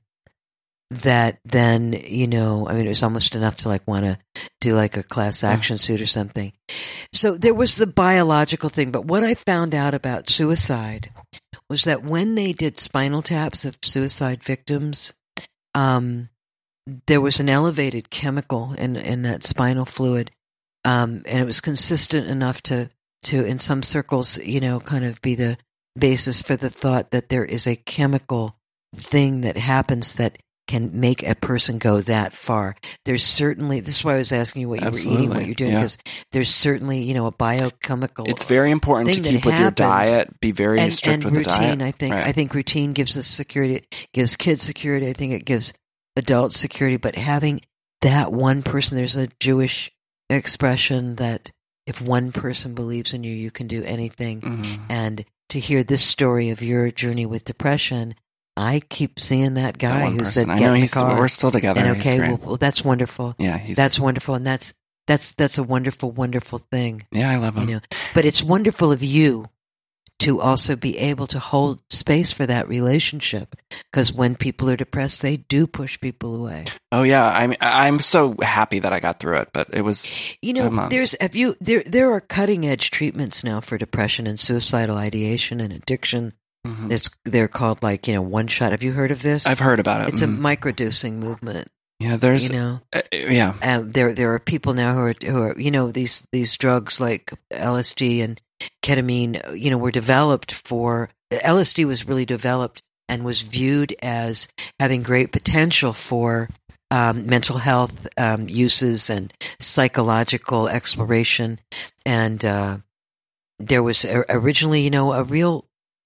that then, you know, I mean, it was almost enough to like want to do like a class action suit or something. So there was the biological thing. But what I found out about suicide was that when they did spinal taps of suicide victims, um, there was an elevated chemical in, in that spinal fluid. Um, and it was consistent enough to, to, in some circles, you know, kind of be the basis for the thought that there is a chemical thing that happens that can make a person go that far. There's certainly, this is why I was asking you what you Absolutely. were eating, what you're doing, because yeah. there's certainly, you know, a biochemical It's very important to keep with your diet, be very and, strict and with routine, the diet. I think, right. I think routine gives us security, it gives kids security, I think it gives adults security, but having that one person, there's a Jewish expression that if one person believes in you, you can do anything. Mm-hmm. And to hear this story of your journey with depression, I keep seeing that guy who said, "Get I know in he's. the car." We're still together. And okay, he's well, well, that's wonderful. Yeah, he's, that's wonderful, and that's that's that's a wonderful, wonderful thing. Yeah, I love him. You know, but it's wonderful of you to also be able to hold space for that relationship, because when people are depressed, they do push people away. Oh yeah, I'm I'm so happy that I got through it, but it was. You know, there's have you there there are cutting edge treatments now for depression and suicidal ideation and addiction. Mm-hmm. It's they're called like, you know, one shot. Have you heard of this? I've heard about it. It's mm-hmm. a microdosing movement. Yeah, there's you know, uh, yeah. Um, there there are people now who are who are you know these these drugs like L S D and ketamine. You know, were developed for L S D was really developed and was viewed as having great potential for um, mental health um, uses and psychological exploration. And uh, there was originally, you know, a real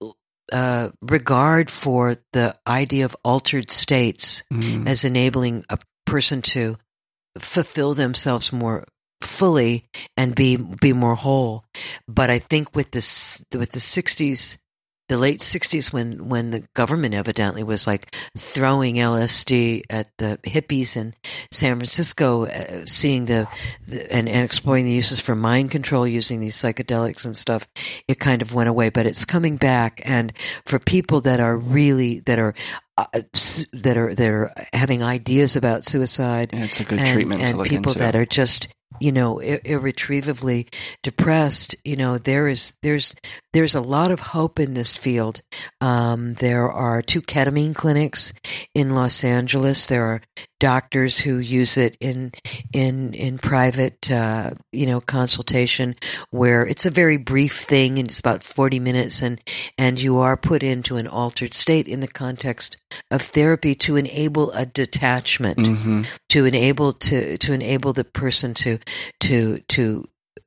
Uh, regard for the idea of altered states mm. as enabling a person to fulfill themselves more fully and be be more whole. But I think with this with the sixties, the late sixties, when when the government evidently was like throwing L S D at the hippies in San Francisco, uh, seeing the, the and, and exploring the uses for mind control using these psychedelics and stuff, it kind of went away. But it's coming back, and for people that are really that are uh, that are that are having ideas about suicide, yeah, it's a good and, treatment and to look people into. that are just, you know, ir- irretrievably depressed, you know, there is there's there's a lot of hope in this field. Um, there are two ketamine clinics in Los Angeles. There are doctors who use it in in in private, uh, you know, consultation, where it's a very brief thing and it's about forty minutes, and and you are put into an altered state in the context of therapy to enable a detachment, mm-hmm. to enable to to enable the person to to to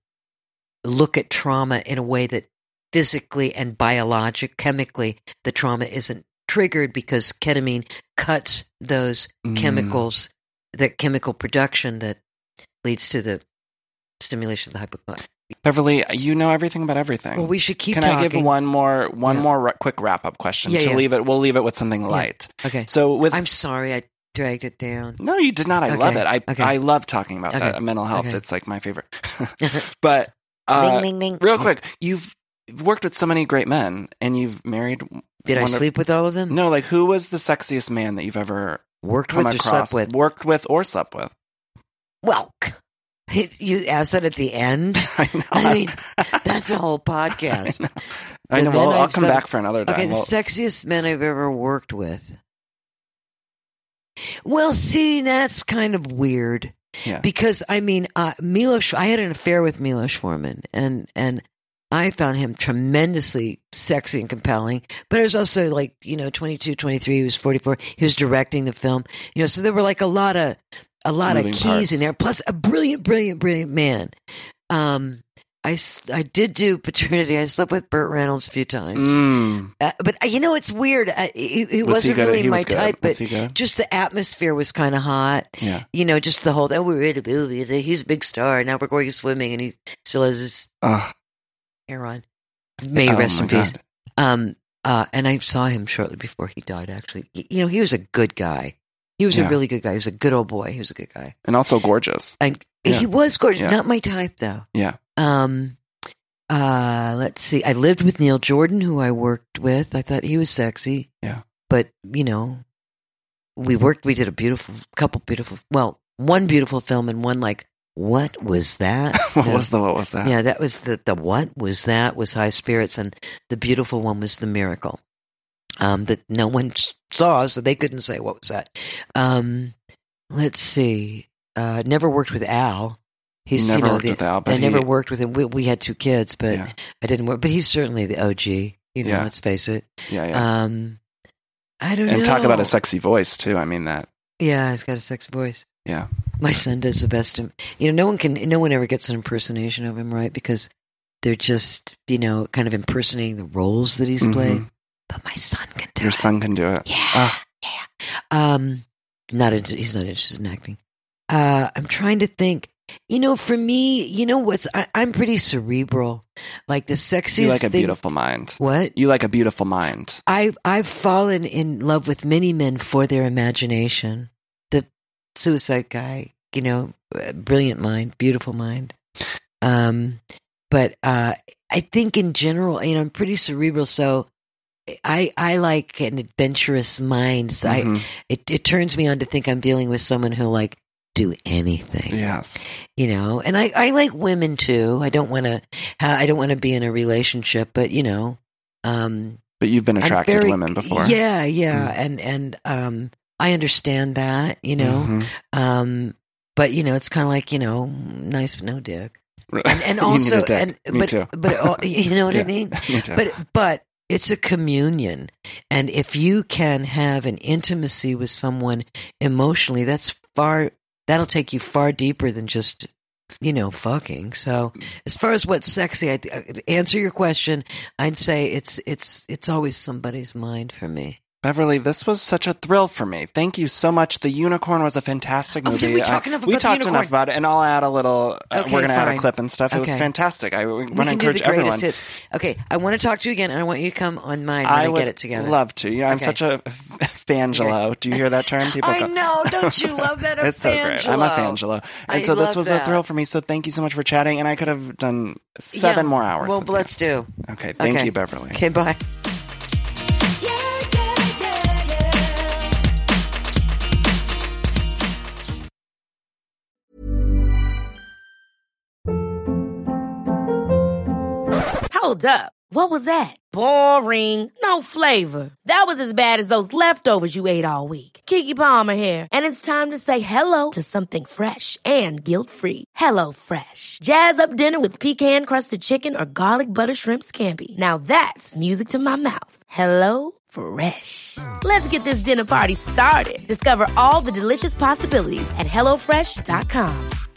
look at trauma in a way that physically and biologic chemically the trauma isn't triggered, because ketamine cuts those mm. chemicals, that chemical production that leads to the stimulation of the hypothalamus. Beverly, you know everything about everything. Well, we should keep Can talking. I give one more one yeah. more r- quick wrap up question yeah, to yeah. leave it? We'll leave it with something light. Yeah. Okay. So with I'm sorry I dragged it down. No, you did not. I okay. love it. I okay. I love talking about okay. that mental health. Okay. It's like my favorite. But uh, ding, ding, ding. real quick, you've worked with so many great men, and you've married. Did I sleep with all of them? No, like who was the sexiest man that you've ever worked come with across, or slept with? Worked with or slept with? Well, you asked that at the end? I know. I mean, that's a whole podcast. I know. The Well, men I'll I've come slept- back for another time. Okay, the Well, sexiest men I've ever worked with. Well, see, that's kind of weird. yeah. Because, I mean, uh, Milos, I had an affair with Milos Forman, and, and I found him tremendously sexy and compelling. But it was also like, you know, twenty-two, twenty-three, he was forty-four. He was directing the film. You know, so there were like a lot of, a lot Moving of keys parts. in there. Plus a brilliant, brilliant, brilliant man. Um, I, s- I did do paternity. I slept with Burt Reynolds a few times. Mm. Uh, but, uh, you know, it's weird. Uh, it it Was he wasn't good? really He was my good. type, Was but he good? just the atmosphere was kind of hot. Yeah. You know, just the whole, oh, we're in a movie. He's a big star. Now we're going swimming, and he still has his Ugh. hair on. May he Oh, rest my in peace. God. Um, uh, and I saw him shortly before he died, actually. Y- You know, he was a good guy. He was Yeah. a really good guy. He was a good old boy. He was a good guy. And also gorgeous. And Yeah. he was gorgeous. Yeah. Not my type, though. Yeah. Um, uh, let's see. I lived with Neil Jordan, who I worked with. I thought he was sexy. Yeah. But, you know, we worked, we did a beautiful, couple beautiful, well, one beautiful film and one like, what was that? What Yeah. was the what was that? Yeah, that was the, the what was that was High Spirits, and the beautiful one was The Miracle. Um, that no one saw, so they couldn't say what was that. Um, let's see. Uh, never worked with Al. He's Never you know worked the, with Al, but I never he- worked with him. We, we had two kids, but Yeah. I didn't work. But he's certainly the O G. You know, Yeah. let's face it. Yeah, yeah. Um, I don't know. and talk about a sexy voice too. I mean that. Yeah, he's got a sexy voice. Yeah. My son does the best. Im- you know, no one can, no one ever gets an impersonation of him, right? Because they're just, you know, kind of impersonating the roles that he's Mhm. played. But my son can do Your it. son can do it. Yeah, Ah. yeah. Um, not into, he's not interested in acting. Uh, I'm trying to think. You know, for me, you know what's? I, I'm pretty cerebral. Like the sexiest You like a thing. beautiful mind. What? You like a beautiful mind. I've I've fallen in love with many men for their imagination. The Suicide guy, you know, uh, brilliant mind, beautiful mind. Um, but uh, I think in general, you know, I'm pretty cerebral, so I I like an adventurous mind. So Mhm. I it it turns me on to think I'm dealing with someone who like do anything. Yes. You know, and I, I like women too. I don't want to, I don't want to be in a relationship, but you know, um, But you've been I'm attracted very- to women before. Yeah, yeah, Mm. and and um, I understand that, you know, Mhm. um, but you know, it's kind of like you know, nice but no dick, and, and You need also, a dick. and Me but too. but uh, you know what I Yeah. mean. Me too. But but it's a communion, and if you can have an intimacy with someone emotionally, that's far. That'll take you far deeper than just, you know, fucking. So, as far as what's sexy, I, to answer your question, I'd say it's it's it's always somebody's mind for me. Beverly, this was such a thrill for me. Thank you so much. The Unicorn was a fantastic Oh, movie. did we talk I- enough we about the talked Unicorn? enough about it, and I'll add a little. Uh, Okay, we're going to add a fine. clip and stuff. It was Okay. fantastic. I We want to can do encourage the greatest everyone. hits. Okay, I want to talk to you again, and I want you to come on mine when I I, would get it together. love to. You know, I'm Okay. such a fangelo. Do you hear that term? People I go, know. Don't you love that? A It's so great. I'm a fangelo. And I so this love was that. a thrill for me. So thank you so much for chatting. And I could have done seven Yeah. more hours. Well, with you. let's do. Okay. Thank Okay. you, Beverly. Okay, bye. Hold up. What was that? Boring. No flavor. That was as bad as those leftovers you ate all week. Keke Palmer here, and it's time to say hello to something fresh and guilt-free. Hello Fresh. Jazz up dinner with pecan-crusted chicken or garlic butter shrimp scampi. Now that's music to my mouth. Hello Fresh. Let's get this dinner party started. Discover all the delicious possibilities at hello fresh dot com.